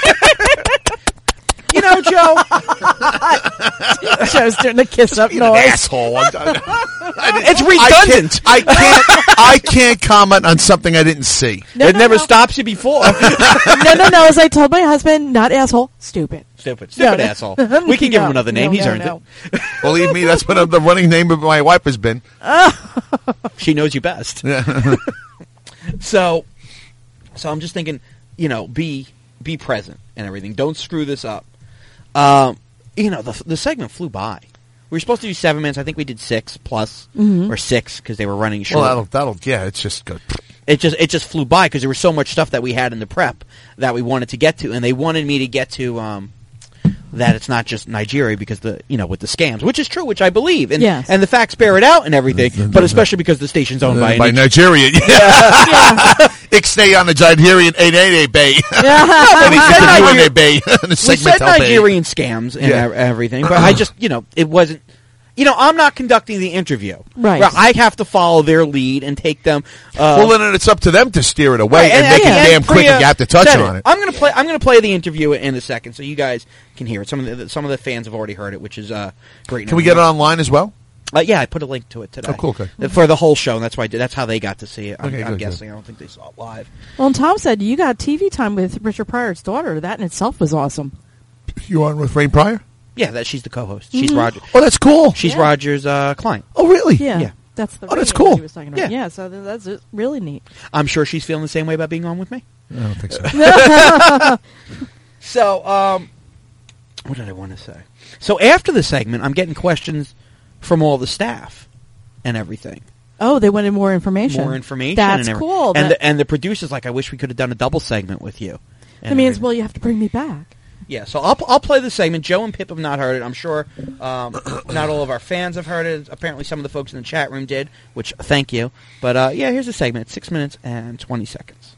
Speaker 1: Joe.
Speaker 2: Joe's doing the kiss up noise.
Speaker 3: Asshole.
Speaker 1: It's redundant.
Speaker 3: I can't comment on something I didn't see.
Speaker 1: It never stops you before.
Speaker 2: No. As I told my husband, not asshole, stupid.
Speaker 1: Stupid asshole. We can give him another name. He's earned it.
Speaker 3: Believe me, that's what the running name of my wife has been.
Speaker 1: She knows you best.
Speaker 3: Yeah.
Speaker 1: So I'm just thinking, be present and everything. Don't screw this up. The segment flew by. We were supposed to do 7 minutes. I think we did 6 plus or 6 because they were running short.
Speaker 3: Well, it's just good.
Speaker 1: It just flew by because there was so much stuff that we had in the prep that we wanted to get to, and they wanted me to get to that it's not just Nigeria because with the scams, which is true, which I believe, and and the facts bear it out and everything, but especially because the station's owned by
Speaker 3: Nigeria. Ixnay on the Nigerian 888 Bay.
Speaker 1: We said Nigerian scams and everything, but I just it wasn't. I'm not conducting the interview.
Speaker 2: Right.
Speaker 1: I have to follow their lead and take them.
Speaker 3: Well, then it's up to them to steer it away and make it damn quick, and you have to touch on it.
Speaker 1: I'm gonna play the interview in a second, so you guys can hear it. Some of the fans have already heard it, which is great.
Speaker 3: Can we get it online as well?
Speaker 1: Yeah, I put a link to it today.
Speaker 3: Oh, cool. Okay.
Speaker 1: For the whole show, and that's why I did. That's how they got to see it. I'm guessing.
Speaker 3: Good.
Speaker 1: I don't think they saw it live.
Speaker 2: Well, and Tom said you got TV time with Richard Pryor's daughter. That in itself was awesome.
Speaker 3: You on with Rain Pryor?
Speaker 1: Yeah, she's the co-host. She's Roger.
Speaker 3: Oh, that's cool.
Speaker 1: She's Roger's client.
Speaker 3: Oh, really?
Speaker 2: Yeah. That's the.
Speaker 3: That's cool.
Speaker 2: He was talking about. Yeah. So that's really neat.
Speaker 1: I'm sure she's feeling the same way about being on with me.
Speaker 3: I don't think so.
Speaker 1: So, what did I want to say? So after the segment, I'm getting questions from all the staff and everything.
Speaker 2: Oh, they wanted more information. That's cool.
Speaker 1: And the producer's like, I wish we could have done a double segment with you.
Speaker 2: That means, well, you have to bring me back.
Speaker 1: Yeah, so I'll play the segment. Joe and Pip have not heard it. I'm sure not all of our fans have heard it. Apparently some of the folks in the chat room did, which thank you. But here's the segment. It's 6 minutes and 20 seconds.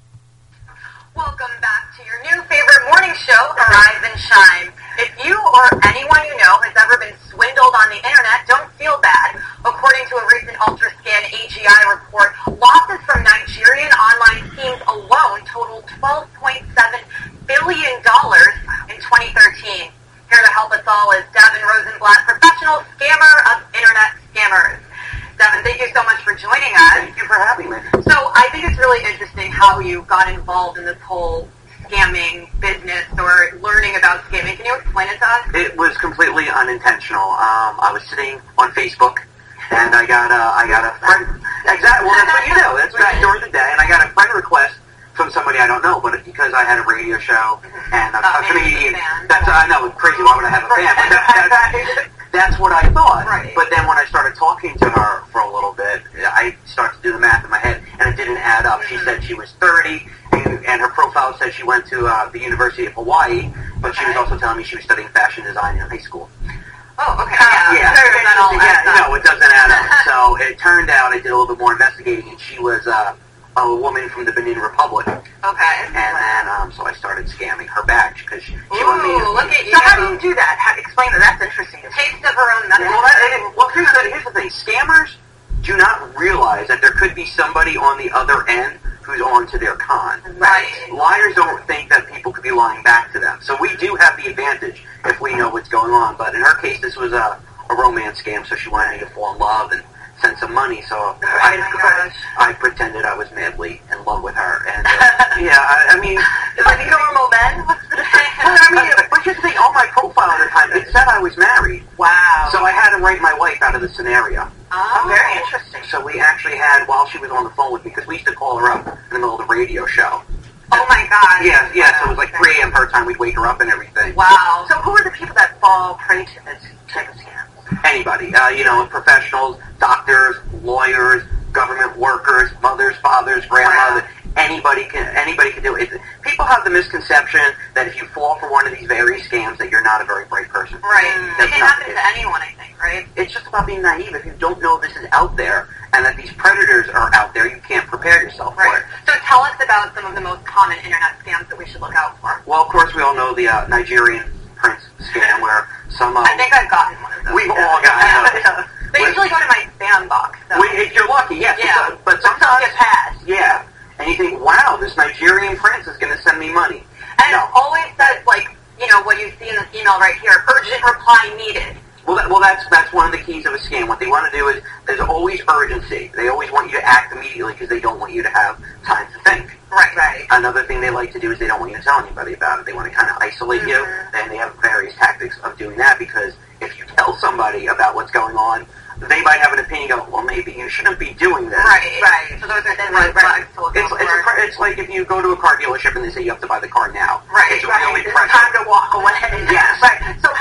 Speaker 4: Welcome back to your new favorite morning show, Arise and Shine. If you or anyone you know has ever been swindled on the internet, don't feel bad. According to a recent Ultrascan AGI report, losses from Nigerian online schemes alone totaled $12.7 billion in 2013. Here to help us all is Davin Rosenblatt, professional scammer of internet scammers. Davin, thank you so much for joining us.
Speaker 5: Thank you for having me.
Speaker 4: So I think it's really interesting how you got involved in this whole scamming business or learning about scamming. Can you explain it to us?
Speaker 5: It was completely unintentional. I was sitting on Facebook, and I got a friend. Exactly. Well, that's what you do. That's right. During the day, and I got a friend request from somebody I don't know, but because I had a radio show and a comedian, I know it's crazy. Why would I have a fan? But that's what I thought.
Speaker 4: Right.
Speaker 5: But then when I started talking to her for a little bit, I started to do the math in my head, and it didn't add up. She said she was 30, and her profile said she went to the University of Hawaii, but she was also telling me she was studying fashion design in high school.
Speaker 4: Oh, okay.
Speaker 5: Yeah. No, it doesn't add up. So it turned out I did a little bit more investigating, and she was a woman from the Benin Republic.
Speaker 4: Okay.
Speaker 5: And then, so I started scamming her back because she wanted me to...
Speaker 4: Look at you.
Speaker 6: So how do you do that? Explain that. That's interesting.
Speaker 4: Taste of her own medicine.
Speaker 5: Well, here's the thing. Scammers do not realize that there could be somebody on the other end who's on to their con.
Speaker 4: Right.
Speaker 5: Liars don't think that people could be lying back to them. So we do have the advantage if we know what's going on. But in her case, this was a romance scam, so she wanted me to fall in love and send some money. So I pretended I was madly in love with her. And I mean...
Speaker 6: Like normal men?
Speaker 5: But here's the thing. On my profile at the time, it said I was married.
Speaker 6: Wow.
Speaker 5: So I had to write my wife out of the scenario.
Speaker 6: Oh, very interesting.
Speaker 5: So we actually had, while she was on the phone with me, because we used to call her up in the middle of the radio show.
Speaker 6: Oh my God.
Speaker 5: Yeah, so it was like 3 a.m. her time, we'd wake her up and everything.
Speaker 6: Wow. So who are the people that fall prey to this type of scam?
Speaker 5: Anybody, professionals, doctors, lawyers, government workers, mothers, fathers, grandmothers, anybody can do it. People have the misconception that if you fall for one of these various scams that you're not a very bright person.
Speaker 4: Right.
Speaker 5: That's
Speaker 4: It can
Speaker 5: not
Speaker 4: happen
Speaker 5: it.
Speaker 4: to anyone, I think, right?
Speaker 5: It's just about being naive. If you don't know this is out there and that these predators are out there, you can't prepare yourself for
Speaker 4: Right.
Speaker 5: it.
Speaker 4: So tell us about some of the most common internet scams that we should look out for.
Speaker 5: Well, of course, we all know the Nigerian prince scam where some...
Speaker 4: I think I've gotten one of those.
Speaker 5: We've all gotten those.
Speaker 4: They usually go to my spam box. So.
Speaker 5: If you're lucky, yes.
Speaker 4: Yeah.
Speaker 5: But
Speaker 4: Some
Speaker 5: sometimes...
Speaker 4: get passed.
Speaker 5: Yeah. And you think, wow, this Nigerian prince is going to send me money.
Speaker 4: And it always says, like, what you see in this email right here, urgent reply needed.
Speaker 5: Well, that's one of the keys of a scam. What they want to do is, there's always urgency. They always want you to act immediately because they don't want you to have time to think.
Speaker 4: Right.
Speaker 5: Another thing they like to do is they don't want you to tell anybody about it. They want to kind of isolate you, and they have various tactics of doing that because if you tell somebody about what's going on, they might have an opinion go, well, maybe you shouldn't be doing this.
Speaker 4: Right. So those are the red flags to look out for.
Speaker 5: It's like if you go to a car dealership and they say you have to buy the car now.
Speaker 4: Right.
Speaker 5: It's really
Speaker 6: It's
Speaker 5: pressure.
Speaker 6: time to walk away.
Speaker 5: Yes.
Speaker 6: Right. So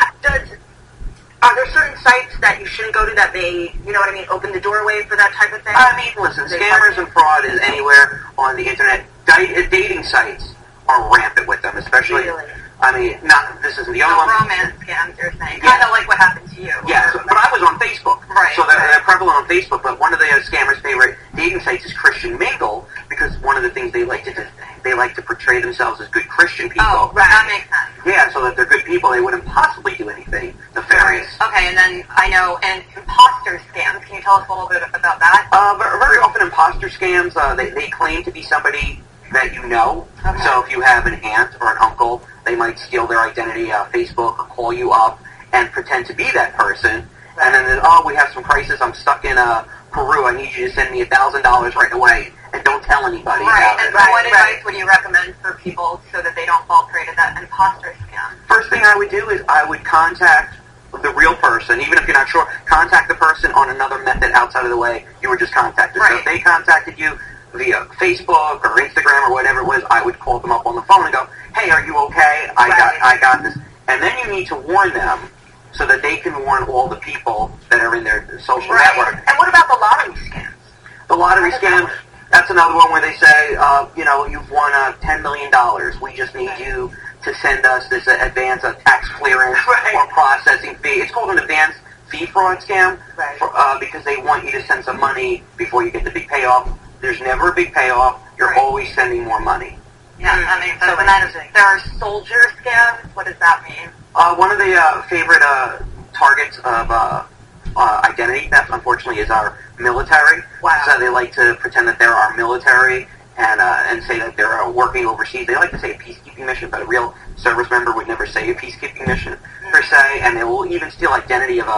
Speaker 6: are there certain sites that you shouldn't go to that may, open the doorway for that type of thing?
Speaker 5: I mean, listen, scammers and fraud is anywhere on the internet. Dating sites are rampant with them, especially.
Speaker 6: Really?
Speaker 5: I mean, this isn't the only
Speaker 4: So
Speaker 5: one.
Speaker 4: romance scams, you're saying.
Speaker 5: Yeah.
Speaker 4: Kind of like what happened to you.
Speaker 5: Yes, but I was on Facebook.
Speaker 4: Right.
Speaker 5: So they're prevalent on Facebook, but one of the scammers' favorite dating sites is Christian Mingle because one of the things they like to do, they like to portray themselves as good Christian people.
Speaker 4: Oh, right. That makes sense.
Speaker 5: Yeah, so that they're good people. They wouldn't possibly do anything nefarious.
Speaker 4: Okay, and then I know, and imposter scams. Can you tell us a little bit about that?
Speaker 5: Very often imposter scams, they claim to be somebody that you know.
Speaker 4: Okay.
Speaker 5: So if you have an aunt or an uncle, they might steal their identity Facebook or call you up and pretend to be that person. Right. And then, we have some crisis. I'm stuck in Peru. I need you to send me $1,000 right away. And don't tell anybody about
Speaker 4: And
Speaker 5: it.
Speaker 4: what advice would you recommend for people so that they don't fall prey to that imposter scam?
Speaker 5: First thing I would do is I would contact the real person, even if you're not sure. Contact the person on another method outside of the way you were just contacted.
Speaker 4: Right.
Speaker 5: So if they contacted you via Facebook or Instagram or whatever it was, I would call them up on the phone and go, hey, are you okay? I got this. And then you need to warn them so that they can warn all the people that are in their social network.
Speaker 6: And what about the lottery scams?
Speaker 5: The lottery scams, that's another one where they say, you've won $10 million. We just need you to send us this advance tax clearance or processing fee. It's called an advance fee fraud scam because they want you to send some money before you get the big payoff. There's never a big payoff. You're always sending more money.
Speaker 4: Yeah, that makes sense. And then there are soldier scams. What does that mean?
Speaker 5: One of the favorite targets of identity theft, unfortunately, is our military.
Speaker 4: Wow.
Speaker 5: So they like to pretend that they're our military and say that they're working overseas. They like to say a peacekeeping mission, but a real service member would never say a peacekeeping mission, per se, and they will even steal identity of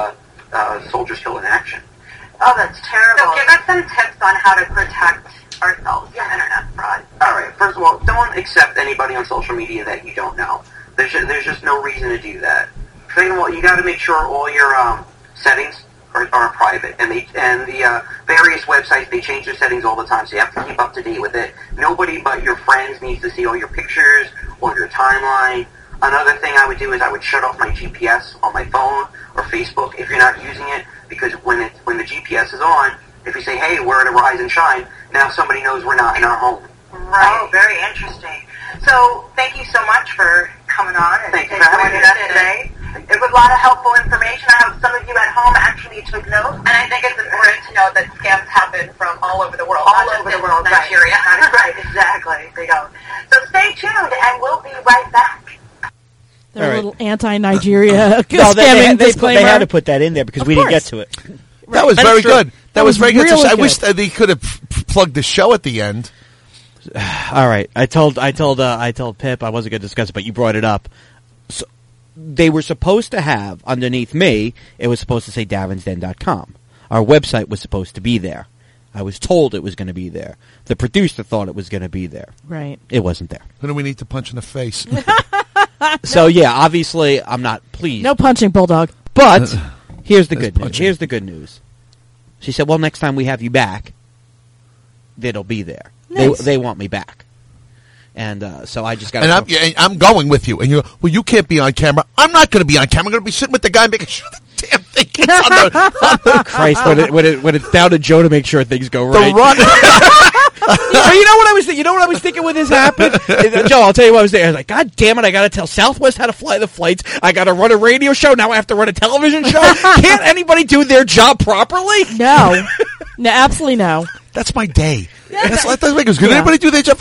Speaker 5: a soldier still in action.
Speaker 6: Oh, that's terrible.
Speaker 4: So give us some tips on how to protect ourselves from internet fraud.
Speaker 5: All right. First of all, don't accept anybody on social media that you don't know. There's just no reason to do that. Second of all, you got to make sure all your settings are private, and the various websites, they change their settings all the time, so you have to keep up to date with it. Nobody but your friends needs to see all your pictures or your timeline. Another thing I would do is I would shut off my GPS on my phone or Facebook if you're not using it, because when the GPS is on, if you say, hey, we're at a Rise and Shine, now somebody knows we're not in our home.
Speaker 6: Right. Oh, very interesting. So thank you so much for coming on and
Speaker 5: Thank you for having
Speaker 6: joining us today. It
Speaker 4: It was a lot of helpful information. I hope some of you at home actually took notes. And I think it's important to know that scams happen from all over the world.
Speaker 6: All over the world,
Speaker 4: Nigeria.
Speaker 6: Right. Right, exactly.
Speaker 4: There you go. So stay tuned, and we'll be right back.
Speaker 2: Their
Speaker 1: All right.
Speaker 2: little anti-Nigeria
Speaker 1: No,
Speaker 2: scamming disclaimer.
Speaker 1: they had to put that in there because
Speaker 2: Of
Speaker 1: we didn't get
Speaker 2: course.
Speaker 1: to it.
Speaker 3: That was
Speaker 1: That's
Speaker 3: very
Speaker 1: true.
Speaker 3: good. That was very good.
Speaker 2: really
Speaker 3: I wish
Speaker 2: good.
Speaker 3: they could have plugged the show at the end.
Speaker 1: All right, I told Pip I wasn't going to discuss it, but you brought it up. So they were supposed to have underneath me. It was supposed to say davinsden.com. Our website was supposed to be there. I was told it was going to be there. The producer thought it was going to be there.
Speaker 2: Right.
Speaker 1: It wasn't there.
Speaker 3: Who do we need to punch in the face?
Speaker 1: So yeah, obviously I'm not pleased.
Speaker 2: No punching, Bulldog.
Speaker 1: But here's the
Speaker 3: That's
Speaker 1: good news.
Speaker 3: punching.
Speaker 1: Here's the good news. She said, "Well, next time we have you back, it'll be there.
Speaker 2: Nice.
Speaker 1: They want me back." And so I just got.
Speaker 3: And I'm going with you. And you go, well, you can't be on camera. I'm not going to be on camera. I'm going to be sitting with the guy making sure the damn thing gets on the
Speaker 1: Christ, when it's down to Joe to make sure things go
Speaker 3: the
Speaker 1: right.
Speaker 3: run.
Speaker 1: But you know what I was thinking? You know what I was thinking when this happened? Joe, I'll tell you what I was thinking. I was like, God damn it, I got to tell Southwest how to fly the flights. I got to run a radio show. Now I have to run a television show. Can't anybody do their job properly?
Speaker 2: No. No, absolutely no.
Speaker 3: That's my day. That's what goes. Could anybody do their job?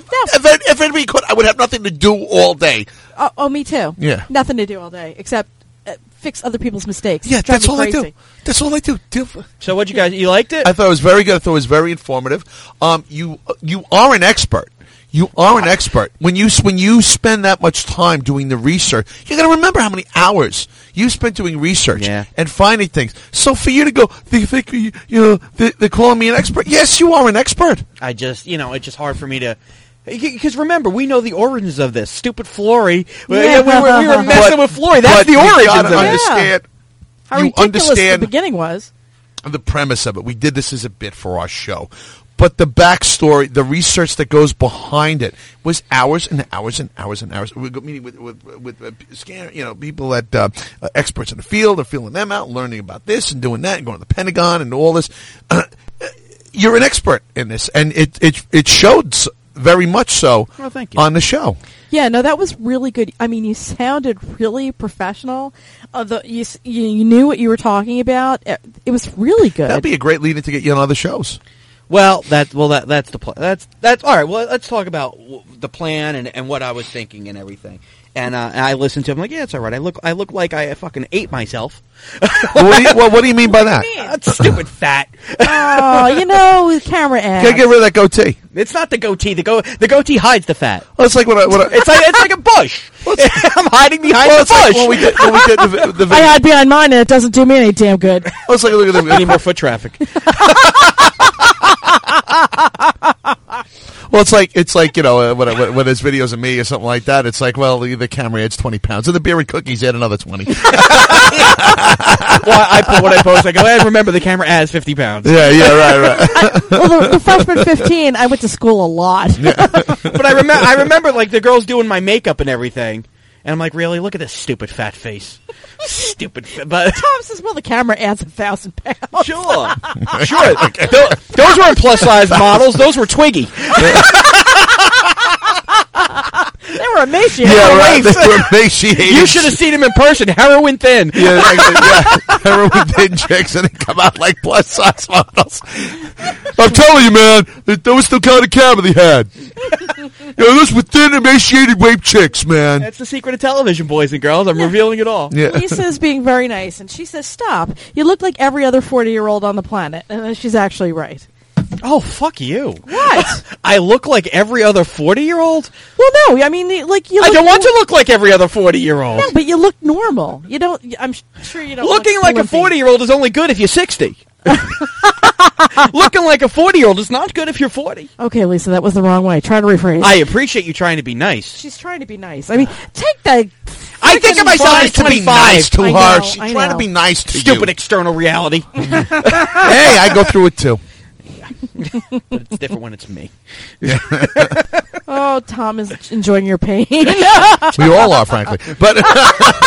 Speaker 3: If anybody could, I would have nothing to do all day.
Speaker 2: Oh, me too.
Speaker 3: Yeah.
Speaker 2: Nothing to do all day except fix other people's mistakes.
Speaker 3: Yeah,
Speaker 2: Drive
Speaker 3: that's
Speaker 2: me
Speaker 3: all I
Speaker 2: crazy.
Speaker 3: do. That's all I do.
Speaker 1: So what you guys, you liked it?
Speaker 3: I thought it was very good. I thought it was very informative. You are an expert. You are an expert. When you spend that much time doing the research, you got to remember how many hours you spent doing research and finding things. So for you to go, they think they're calling me an expert. Yes, you are an expert.
Speaker 1: I just, it's just hard for me to. Because remember, we know the origins of this. Stupid Flory.
Speaker 2: Yeah.
Speaker 1: We were messing with Flory. That's the
Speaker 3: you
Speaker 1: origins
Speaker 3: gotta
Speaker 1: of it.
Speaker 3: understand.
Speaker 2: How
Speaker 3: You
Speaker 2: ridiculous
Speaker 3: understand
Speaker 2: the beginning was.
Speaker 3: the premise of it. We did this as a bit for our show. But the backstory, the research that goes behind it, was hours and hours and hours and hours. We go meeting with scanner, people that experts in the field, are feeling them out, learning about this and doing that, and going to the Pentagon and all this. You're an expert in this, and it showed very much so
Speaker 1: Well, thank you.
Speaker 3: on the show.
Speaker 2: Yeah, no, that was really good. I mean, you sounded really professional. You knew what you were talking about. It was really good.
Speaker 3: That'd be a great lead-in to get you on other shows.
Speaker 1: Well, that's the plan. That's all right. Well, let's talk about the plan and what I was thinking and everything. And I listened to him like, yeah, it's all right. I look like I fucking ate myself.
Speaker 3: What do you mean by that?
Speaker 1: That's stupid fat.
Speaker 2: Oh, camera ads.
Speaker 3: Gotta get rid of that goatee.
Speaker 1: It's not the goatee. The goatee hides the fat.
Speaker 3: Well, it's like
Speaker 1: It's like a bush. I'm hiding behind the
Speaker 3: it's like
Speaker 1: bush.
Speaker 3: when we did the
Speaker 2: I
Speaker 3: video.
Speaker 2: hide behind mine, and it doesn't do me any damn good.
Speaker 3: Well, it's like look at
Speaker 1: Any
Speaker 3: the
Speaker 1: more foot traffic?
Speaker 3: Well, it's like when there's videos of me or something like that. It's like, well, the camera adds 20 pounds, and the beer and cookies add another 20.
Speaker 1: Well, I put what I post. I go, hey, remember the camera adds 50 pounds.
Speaker 3: Yeah, right.
Speaker 2: Well, the freshman 15, I went to school a lot.
Speaker 1: But I remember like the girls doing my makeup and everything, and I'm like, really? Look at this stupid fat face. Stupid. But
Speaker 2: Tom says, well, the camera adds 1,000 pounds.
Speaker 1: sure. Those weren't plus size models. Those were Twiggy.
Speaker 2: They were emaciated.
Speaker 3: Yeah, right.
Speaker 1: waist.
Speaker 3: They were emaciated.
Speaker 1: You should have seen him in person. Heroin thin.
Speaker 3: Yeah, yeah. Heroin thin chicks, and they come out like plus size models. I'm telling you, man, that was the kind of camera they had. Those were thin, emaciated rape chicks, man.
Speaker 1: That's the secret of television, boys and girls. I'm revealing it all.
Speaker 3: Yeah.
Speaker 2: Lisa's being very nice, and she says, stop. You look like every other 40-year-old on the planet. And then she's actually right.
Speaker 1: Oh, fuck you.
Speaker 2: What?
Speaker 1: I look like every other 40-year-old?
Speaker 2: Well, no, I mean, you
Speaker 1: I
Speaker 2: look...
Speaker 1: don't want to look like every other 40-year-old.
Speaker 2: No, but you look normal. You don't... I'm sure you don't
Speaker 1: Looking
Speaker 2: look
Speaker 1: like a
Speaker 2: flippy.
Speaker 1: 40-year-old is only good if you're 60. Looking like a 40-year-old is not good if you're 40.
Speaker 2: Okay, Lisa, that was the wrong way. Try to rephrase.
Speaker 1: I appreciate you trying to be nice.
Speaker 2: She's trying to be nice. I mean, take the...
Speaker 1: I think of myself as
Speaker 3: To be
Speaker 1: 25.
Speaker 3: nice to
Speaker 2: I
Speaker 3: her.
Speaker 2: know,
Speaker 3: She's
Speaker 2: I
Speaker 3: trying to
Speaker 2: know.
Speaker 3: be nice to
Speaker 1: Stupid
Speaker 3: you.
Speaker 1: external reality.
Speaker 3: Hey, I go through it too.
Speaker 1: But it's different when it's me.
Speaker 2: Oh, Tom is enjoying your pain.
Speaker 3: We all are, frankly. But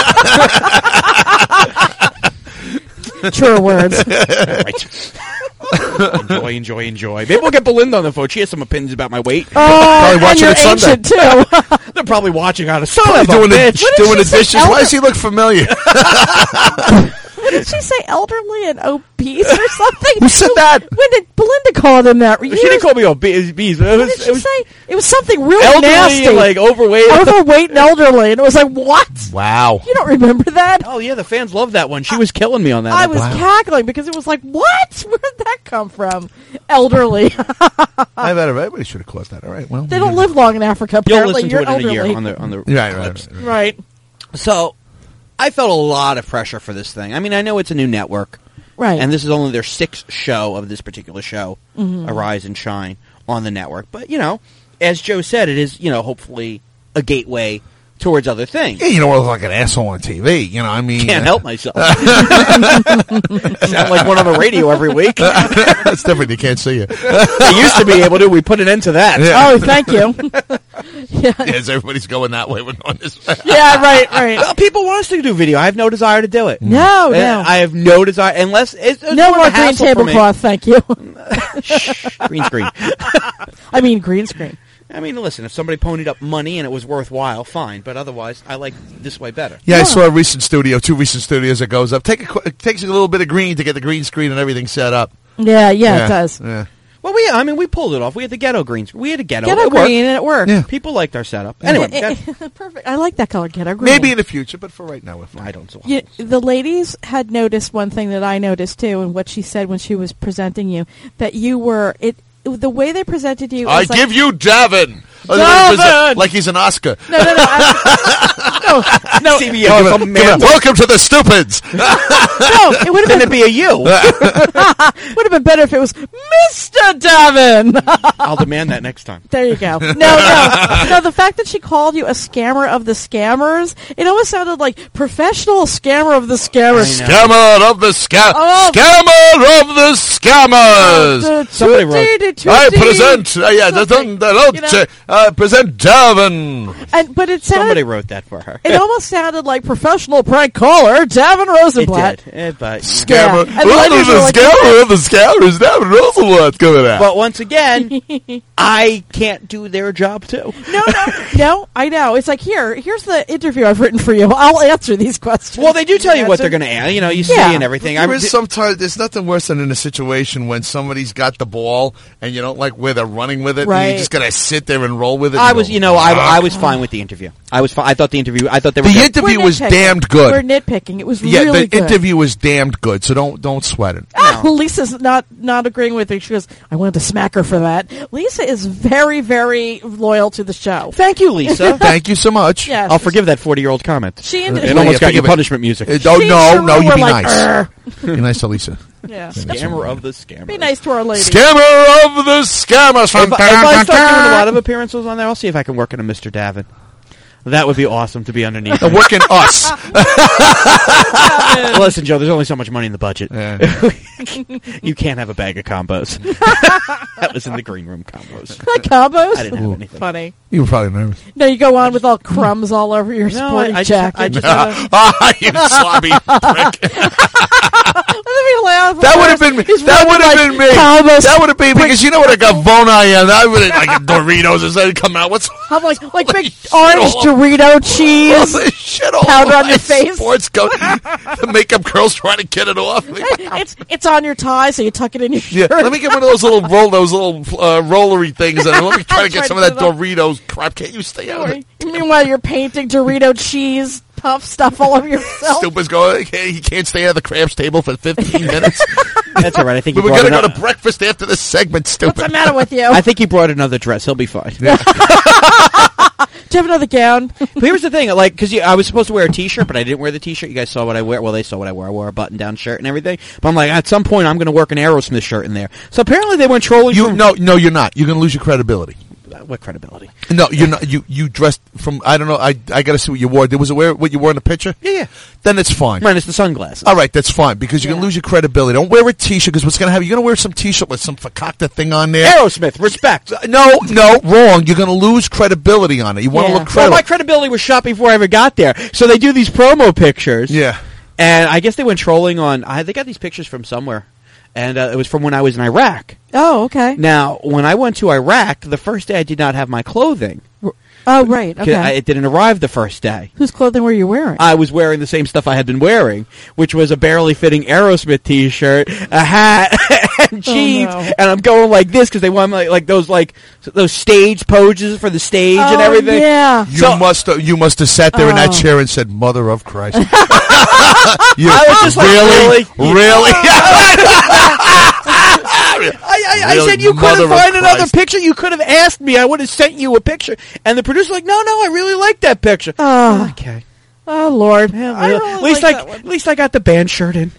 Speaker 2: Truer words.
Speaker 1: Right. Enjoy. Maybe we'll get Belinda on the phone. She has some opinions about my weight.
Speaker 3: Probably watching
Speaker 2: and
Speaker 3: it
Speaker 2: you're
Speaker 3: Sunday.
Speaker 2: ancient, too.
Speaker 1: They're probably watching on a
Speaker 3: Probably doing the dishes. Why does he look familiar?
Speaker 2: What did she say? Elderly and obese or something?
Speaker 3: Who said that?
Speaker 2: When did Belinda call him that?
Speaker 1: She didn't call me obese.
Speaker 2: What did she say? It was something really
Speaker 1: elderly,
Speaker 2: nasty.
Speaker 1: like overweight.
Speaker 2: Overweight and elderly. And it was like, what?
Speaker 3: Wow.
Speaker 2: You don't remember that?
Speaker 1: Oh yeah, the fans love that one. She was killing me on that.
Speaker 2: I was cackling because it was like, what? Where did that come from? Elderly.
Speaker 3: I bet everybody should have caught that. All right. Well,
Speaker 2: They don't live long in Africa,
Speaker 1: You'll
Speaker 2: apparently.
Speaker 1: listen to
Speaker 2: You're
Speaker 1: it in
Speaker 2: elderly.
Speaker 1: a year on the
Speaker 3: Right.
Speaker 2: Right.
Speaker 1: So, I felt a lot of pressure for this thing. I mean, I know it's a new network,
Speaker 2: Right.
Speaker 1: and this is only their 6th show of this particular show, Arise and Shine, on the network. But, as Joe said, it is, hopefully a gateway towards other things.
Speaker 3: Yeah, you don't look like an asshole on TV. I mean,
Speaker 1: Can't help myself. Sound like one on the radio every week.
Speaker 3: That's different. You can't see you.
Speaker 1: I used to be able to. We put an end to that.
Speaker 3: Yeah.
Speaker 2: Oh, thank you.
Speaker 3: Yes, everybody's going that way. We're on this.
Speaker 2: Yeah, right.
Speaker 1: Well, people want us to do video. I have no desire to do it.
Speaker 2: No.
Speaker 1: I have no desire, unless it's
Speaker 2: No
Speaker 1: more
Speaker 2: more
Speaker 1: of a
Speaker 2: green
Speaker 1: hassle for me.
Speaker 2: tablecloth, thank you.
Speaker 1: Green screen.
Speaker 2: I mean green screen.
Speaker 1: I mean, listen, if somebody ponied up money and it was worthwhile, fine. But otherwise, I like this way better.
Speaker 3: Yeah, I saw a recent studio, 2 recent studios that goes up. It takes a little bit of green to get the green screen and everything set up.
Speaker 2: Yeah, it does.
Speaker 3: Yeah.
Speaker 1: Well, we pulled it off. We had the ghetto greens. We had a ghetto.
Speaker 2: Ghetto
Speaker 1: It worked.
Speaker 2: green, and it worked.
Speaker 3: Yeah.
Speaker 1: People liked our setup. Anyway,
Speaker 2: Perfect. I like that color, ghetto green.
Speaker 3: Maybe in the future, but for right now, we're fine.
Speaker 1: I don't.
Speaker 2: The ladies had noticed one thing that I noticed too, and what she said when she was presenting you, that you were the way they presented you.
Speaker 3: I
Speaker 2: was like,
Speaker 3: give you Davin.
Speaker 2: Davin!
Speaker 3: Like he's an Oscar.
Speaker 2: No.
Speaker 1: CBS.
Speaker 3: Welcome to the Stupids.
Speaker 2: No, it would have
Speaker 1: Then
Speaker 2: been
Speaker 1: it'd be a you.
Speaker 2: would have been better if it was Mr. Davin.
Speaker 1: I'll demand that next time.
Speaker 2: There you go. No. The fact that she called you a scammer of the scammers, it almost sounded like professional scammer of the scammers.
Speaker 1: I know.
Speaker 3: Scammer of the Scammer of the Scammers.
Speaker 1: Somebody wrote-
Speaker 3: I present. Present Davin.
Speaker 2: But it sounded.
Speaker 1: Somebody wrote that for her.
Speaker 2: It almost sounded like professional prank caller Davin Rosenblatt.
Speaker 1: It did. But
Speaker 3: Scammer.
Speaker 2: Yeah. And the ladies were like,
Speaker 3: Scammer of the Scammers. Davin Rosenblatt coming out.
Speaker 1: But once again, I can't do their job too.
Speaker 2: No, I know. It's like, here's the interview I've written for you. I'll answer these questions.
Speaker 1: Well, they do tell you what they're going to ask. You see and everything.
Speaker 3: Sometimes there's nothing worse than in a situation when somebody's got the ball and you don't like where they're running with it.
Speaker 2: Right.
Speaker 3: And you just gotta sit there and roll with it.
Speaker 1: I was fine with the interview. I was fine. I thought they were
Speaker 3: The
Speaker 1: good.
Speaker 3: interview was
Speaker 2: nitpicking.
Speaker 3: damned good.
Speaker 2: We're nitpicking. It was
Speaker 3: Yeah,
Speaker 2: really
Speaker 3: the
Speaker 2: good.
Speaker 3: interview was damned good. So don't sweat it.
Speaker 2: Lisa's not agreeing with her. She goes, I wanted to smack her for that. Lisa is very, very loyal to the show.
Speaker 1: Thank you, Lisa.
Speaker 3: Thank you so much.
Speaker 2: Yes.
Speaker 1: I'll forgive that 40-year-old comment.
Speaker 2: She and
Speaker 1: It almost got you
Speaker 3: forgive it.
Speaker 1: punishment music.
Speaker 3: No,
Speaker 2: she and Cheryl
Speaker 3: you
Speaker 2: were
Speaker 3: be
Speaker 2: like,
Speaker 3: nice. Be nice to Lisa.
Speaker 2: Yeah.
Speaker 1: Scammer of the scammer.
Speaker 2: Be nice to our lady.
Speaker 3: Scammer of the Scammers.
Speaker 1: If I start doing a lot of appearances on there, I'll see if I can work in a Mr. Davin. That would be awesome to be underneath.
Speaker 3: Working us.
Speaker 1: Listen, Joe, there's only so much money in the budget.
Speaker 3: Yeah.
Speaker 1: You can't have a bag of combos. That was in the green room combos.
Speaker 2: Combos?
Speaker 1: I didn't have anything.
Speaker 2: Funny.
Speaker 3: You were probably nervous.
Speaker 2: No, you go on with all crumbs all over your sporting jacket.
Speaker 1: I just had a,
Speaker 3: You sloppy prick.
Speaker 2: That
Speaker 3: Would have been me. That would have been me. That would have been because you know what a gavone I am. I would have like Doritos as they come out. What's
Speaker 2: I'm like big orange Dorito cheese.
Speaker 3: shit all
Speaker 2: powder on
Speaker 3: over
Speaker 2: your
Speaker 3: my
Speaker 2: face.
Speaker 3: Sports coat. The makeup girl's trying to get it off.
Speaker 2: It's on your tie, so you tuck it in your
Speaker 3: Yeah,
Speaker 2: shirt.
Speaker 3: let me get one of those little rollery things, and let me try to get some of that Doritos crap. Can't you stay out of it?
Speaker 2: Meanwhile, you're painting Dorito cheese puff stuff all over yourself.
Speaker 3: Stupid's going. He can't stay at the crafts table for 15 minutes.
Speaker 1: that's all right. I think
Speaker 3: We
Speaker 1: he
Speaker 3: were
Speaker 1: brought
Speaker 3: going to go
Speaker 1: another-
Speaker 3: to breakfast after this segment. Stupid.
Speaker 2: What's the matter with you?
Speaker 1: I think he brought another dress. He'll be fine.
Speaker 2: Do you have another gown?
Speaker 1: But here's the thing, like, because I was supposed to wear a T-shirt, but I didn't wear the T-shirt. You guys saw what I wear. Well, they saw what I wore. I wore a button-down shirt and everything. But I'm like, at some point, I'm going to work an Aerosmith shirt in there. So apparently, they went trolling.
Speaker 3: No, you're not. You're going to lose your credibility.
Speaker 1: What credibility?
Speaker 3: No, you're not. You dressed from. I don't know. I got to see what you wore. Was it what you wore in the picture?
Speaker 1: Yeah.
Speaker 3: Then it's fine.
Speaker 1: Minus the sunglasses.
Speaker 3: All right, that's fine because you're going to lose your credibility. Don't wear a T-shirt because what's going to happen? You're going to wear some T-shirt with some fakakta thing on there.
Speaker 1: Aerosmith, respect.
Speaker 3: No, wrong. You're going to lose credibility on it. You want to look
Speaker 1: Well,
Speaker 3: credible.
Speaker 1: my credibility was shot before I ever got there. So they do these promo pictures.
Speaker 3: Yeah.
Speaker 1: And I guess they went trolling on. They got these pictures from somewhere. And it was from when I was in Iraq.
Speaker 2: Oh, okay.
Speaker 1: Now, when I went to Iraq, the first day I did not have my clothing.
Speaker 2: Oh, right. Okay.
Speaker 1: It didn't arrive the first day.
Speaker 2: Whose clothing were you wearing?
Speaker 1: I was wearing the same stuff I had been wearing, which was a barely fitting Aerosmith T-shirt, a hat, and jeans.
Speaker 2: Oh, no.
Speaker 1: And I'm going like this because they want like those stage poses for the stage and everything.
Speaker 2: Yeah.
Speaker 3: You must have sat there in that chair and said, "Mother of Christ."
Speaker 1: I was just
Speaker 3: really.
Speaker 1: I said you couldn't find another picture. You could have asked me. I would have sent you a picture. And the producer's like, no, I really like that picture.
Speaker 2: Oh.
Speaker 1: Okay.
Speaker 2: Oh, Lord.
Speaker 1: Yeah,
Speaker 2: I really
Speaker 1: at least I got the band shirt in.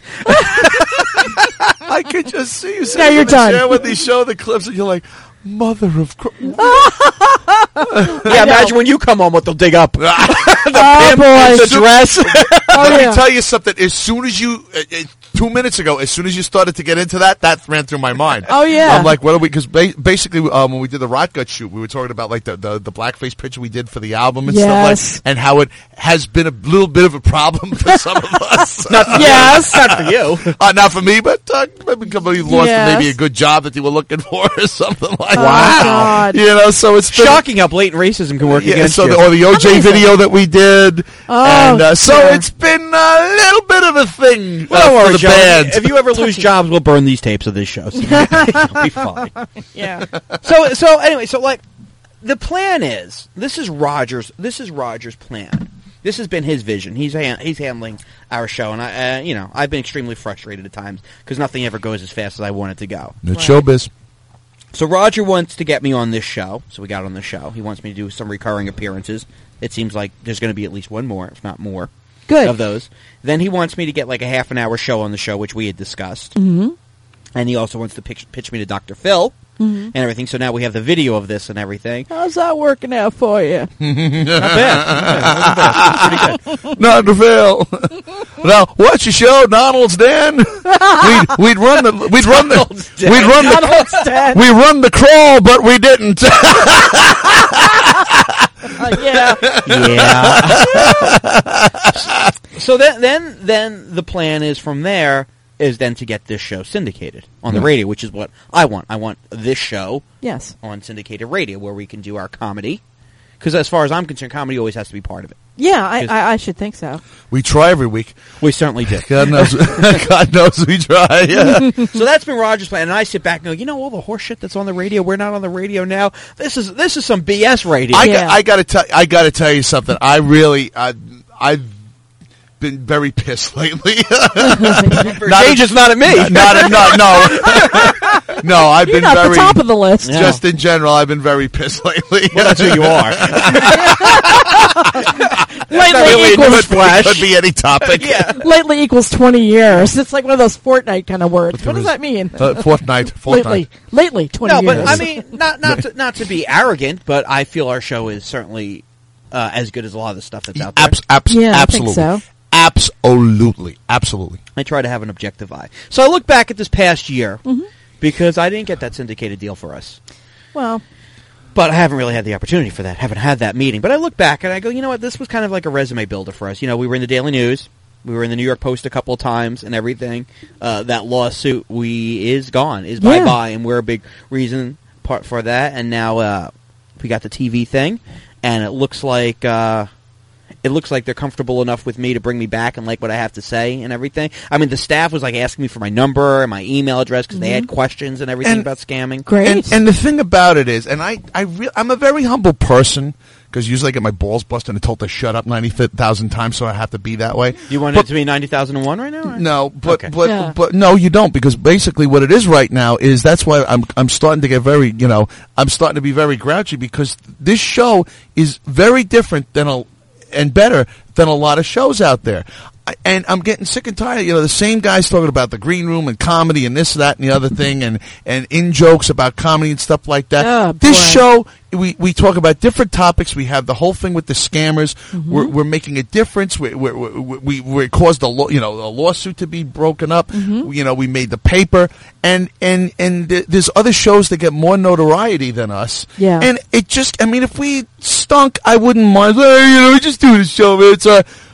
Speaker 3: I could just see you sitting in the chair when they show the clips, and you're like, "Mother of Christ."
Speaker 1: Yeah, imagine when you come home what they'll dig up.
Speaker 2: Oh, boy.
Speaker 1: The dress.
Speaker 3: Let me tell you something. As soon as you, 2 minutes ago, as soon as you started to get into that ran through my mind.
Speaker 2: Oh, yeah.
Speaker 3: I'm like, what are we? Because basically, when we did the Rot Gut shoot, we were talking about like the blackface picture we did for the album and stuff like, and how it has been a little bit of a problem for some of us.
Speaker 1: Not for you.
Speaker 3: Not for me, but maybe somebody lost maybe a good job that they were looking for or something like that.
Speaker 1: Wow.
Speaker 2: God.
Speaker 3: You know, so it's been
Speaker 1: shocking how blatant racism can work against you.
Speaker 3: Or the OJ video that we did.
Speaker 2: Oh,
Speaker 3: and so it's been a little bit of a thing
Speaker 1: Well, don't worry,
Speaker 3: for the
Speaker 1: Joe.
Speaker 3: band.
Speaker 1: If you ever lose jobs, we'll burn these tapes of this show. So you'll be fine.
Speaker 2: Yeah.
Speaker 1: So anyway, the plan is this is Roger's plan. This has been his vision. He's handling our show, and I've been extremely frustrated at times because nothing ever goes as fast as I want it to go.
Speaker 3: It's showbiz.
Speaker 1: So Roger wants to get me on this show, so we got on the show. He wants me to do some recurring appearances. It seems like there's going to be at least one more, if not more, of those. Then he wants me to get like a half-an-hour show on the show, which we had discussed.
Speaker 2: Mm-hmm.
Speaker 1: And he also wants to pitch me to Dr. Phil and everything. So now we have the video of this and everything.
Speaker 2: How's that working out for you?
Speaker 1: Not bad. Pretty good.
Speaker 3: Not to fail. Now, what's your show, Donald's Den? We'd run the crawl, but we didn't.
Speaker 1: Yeah. So then the plan is from there is then to get this show syndicated on the radio, which is what I want. I want this show on syndicated radio where we can do our comedy. Because as far as I'm concerned, comedy always has to be part of it.
Speaker 2: Yeah, I should think so.
Speaker 3: We try every week.
Speaker 1: We certainly do.
Speaker 3: God knows we try. Yeah.
Speaker 1: So that's been Roger's plan, and I sit back and go, all the horse shit that's on the radio, we're not on the radio now. This is some BS radio.
Speaker 3: I got to tell you something. I really I've been very pissed lately.
Speaker 1: Changes not at me.
Speaker 3: No, I've been
Speaker 2: not
Speaker 3: very
Speaker 2: the top of the list.
Speaker 3: Just in general, I've been very pissed lately.
Speaker 1: Well, that's who you are.
Speaker 3: Could be any topic.
Speaker 2: Lately equals 20 years. It's like one of those Fortnite kind of words. What does that mean?
Speaker 3: Fortnite.
Speaker 2: Lately 20 years.
Speaker 1: No, but I mean, not to be arrogant, but I feel our show is certainly as good as a lot of the stuff that's out there.
Speaker 2: Yeah,
Speaker 3: absolutely.
Speaker 2: I think so.
Speaker 3: Absolutely.
Speaker 1: I try to have an objective eye. So I look back at this past year because I didn't get that syndicated deal for us.
Speaker 2: Well,
Speaker 1: but I haven't really had the opportunity for that. Haven't had that meeting. But I look back and I go, you know what? This was kind of like a resume builder for us. We were in the Daily News. We were in the New York Post a couple of times and everything. That lawsuit is gone, is bye-bye, and we're a big reason part for that. And now we got the TV thing, and it looks like they're comfortable enough with me to bring me back and like what I have to say and everything. I mean, the staff was like asking me for my number and my email address because they had questions and everything about scamming.
Speaker 2: Great.
Speaker 3: And the thing about it is, and I'm a very humble person because usually I get my balls busted and told to shut up 90,000 times, so I have to be that way.
Speaker 1: You want it to be 90,001 right now? Or?
Speaker 3: No, but no, you don't, because basically what it is right now is that's why I'm starting to get very, I'm starting to be very grouchy because this show is very different and better than a lot of shows out there. And I'm getting sick and tired. The same guys talking about the green room and comedy and this, that, and the other thing, and in jokes about comedy and stuff like that.
Speaker 2: Oh,
Speaker 3: this show, we talk about different topics. We have the whole thing with the scammers. We're making a difference. We caused a lawsuit to be broken up. We made the paper, and there's other shows that get more notoriety than us.
Speaker 2: Yeah.
Speaker 3: And it just, if we stunk, I wouldn't mind. Hey, we just do this show.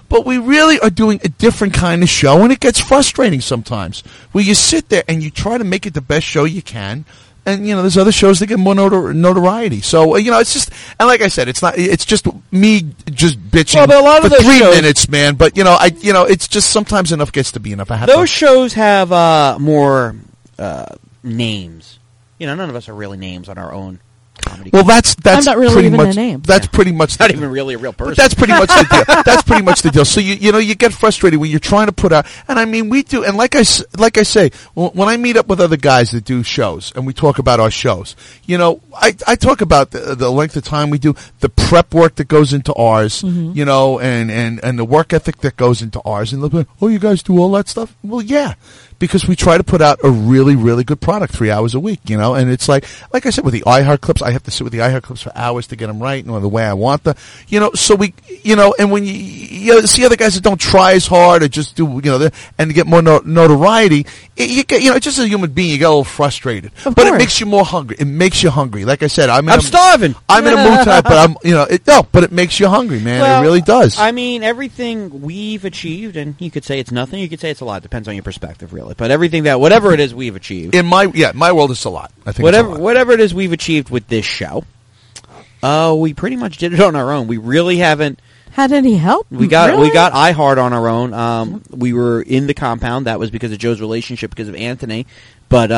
Speaker 3: But we really are doing a different kind of show, and it gets frustrating sometimes. Where you sit there and you try to make it the best show you can, and there's other shows that get more notoriety. So it's just, and like I said, it's just me just bitching
Speaker 1: but a lot of
Speaker 3: for
Speaker 1: those
Speaker 3: 3
Speaker 1: shows-
Speaker 3: minutes, man. But it's just sometimes enough gets to be enough. I have
Speaker 1: Those shows have more names. None of us are really names on our own comedy.
Speaker 3: Well, that's
Speaker 2: I'm not really
Speaker 3: pretty
Speaker 2: even
Speaker 3: much
Speaker 2: a name.
Speaker 3: That's pretty much
Speaker 1: not even really a real person.
Speaker 3: But that's pretty much the deal. That's pretty much the deal. So you get frustrated when you're trying to put out, and I mean we do. And like I say, when I meet up with other guys that do shows and we talk about our shows, I talk about the length of time we do, the prep work that goes into ours, and the work ethic that goes into ours. And they'll be like, oh, you guys do all that stuff? Well, yeah. Because we try to put out a really, really good product 3 hours a week, and it's like I said, with the iHeart clips, I have to sit with the iHeart clips for hours to get them right, and the way I want them, so we, and when you see other guys that don't try as hard or just do, and to get more notoriety, you get, just as a human being, you get a little frustrated.
Speaker 2: Of
Speaker 3: but
Speaker 2: course.
Speaker 3: it makes you more hungry. It makes you hungry. Like I said, I'm
Speaker 1: starving.
Speaker 3: I'm in a mood tonight, but but it makes you hungry, man.
Speaker 1: Well,
Speaker 3: it really does.
Speaker 1: I mean, everything we've achieved, and you could say it's nothing, you could say it's a lot. Depends on your perspective, really. But whatever it is we've achieved,
Speaker 3: In my world, it's a lot. I think
Speaker 1: whatever it is we've achieved with this show, we pretty much did it on our own. We really haven't
Speaker 2: Had any help?
Speaker 1: We got
Speaker 2: Really?
Speaker 1: iHeart on our own. We were in the compound. That was because of Joe's relationship, because of Anthony. But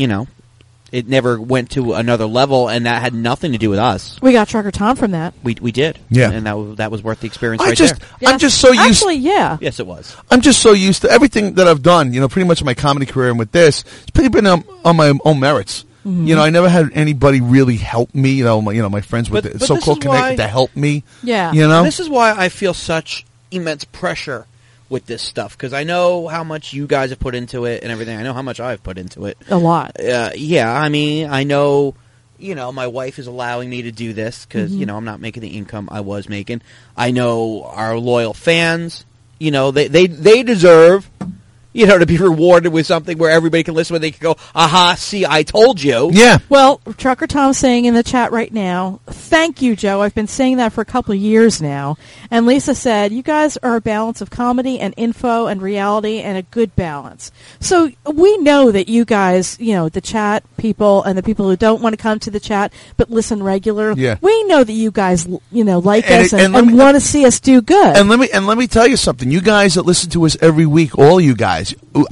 Speaker 1: it never went to another level, and that had nothing to do with us.
Speaker 2: We got Trucker Tom from that.
Speaker 1: We did,
Speaker 3: Yeah.
Speaker 1: and that was worth the experience
Speaker 3: there.
Speaker 1: there.
Speaker 3: I'm just so used.
Speaker 2: Actually, yeah.
Speaker 1: Yes, it was.
Speaker 3: I'm just so used to everything that I've done. Pretty much in my comedy career, and with this, it's pretty been on my own merits.
Speaker 2: Mm-hmm.
Speaker 3: I never had anybody really help me. My friends with
Speaker 1: But
Speaker 3: the
Speaker 1: this
Speaker 3: so-called
Speaker 1: is why-
Speaker 3: connected to help me.
Speaker 2: Yeah.
Speaker 1: This is why I feel such immense pressure with this stuff, because I know how much you guys have put into it and everything. I know how much I've put into it.
Speaker 2: A lot.
Speaker 1: Yeah, I mean, I know, my wife is allowing me to do this because, I'm not making the income I was making. I know our loyal fans, they deserve, to be rewarded with something where everybody can listen, where they can go, aha, see, I told you.
Speaker 3: Yeah.
Speaker 2: Well, Trucker Tom's saying in the chat right now, thank you, Joe. I've been saying that for a couple of years now. And Lisa said, you guys are a balance of comedy and info and reality and a good balance. So we know that you guys, the chat people and the people who don't want to come to the chat but listen regularly,
Speaker 3: Yeah.
Speaker 2: we know that you guys, like
Speaker 3: And
Speaker 2: us
Speaker 3: it- and let
Speaker 2: and
Speaker 3: me-
Speaker 2: want to see us do good.
Speaker 3: And let me tell you something. You guys that listen to us every week, all you guys,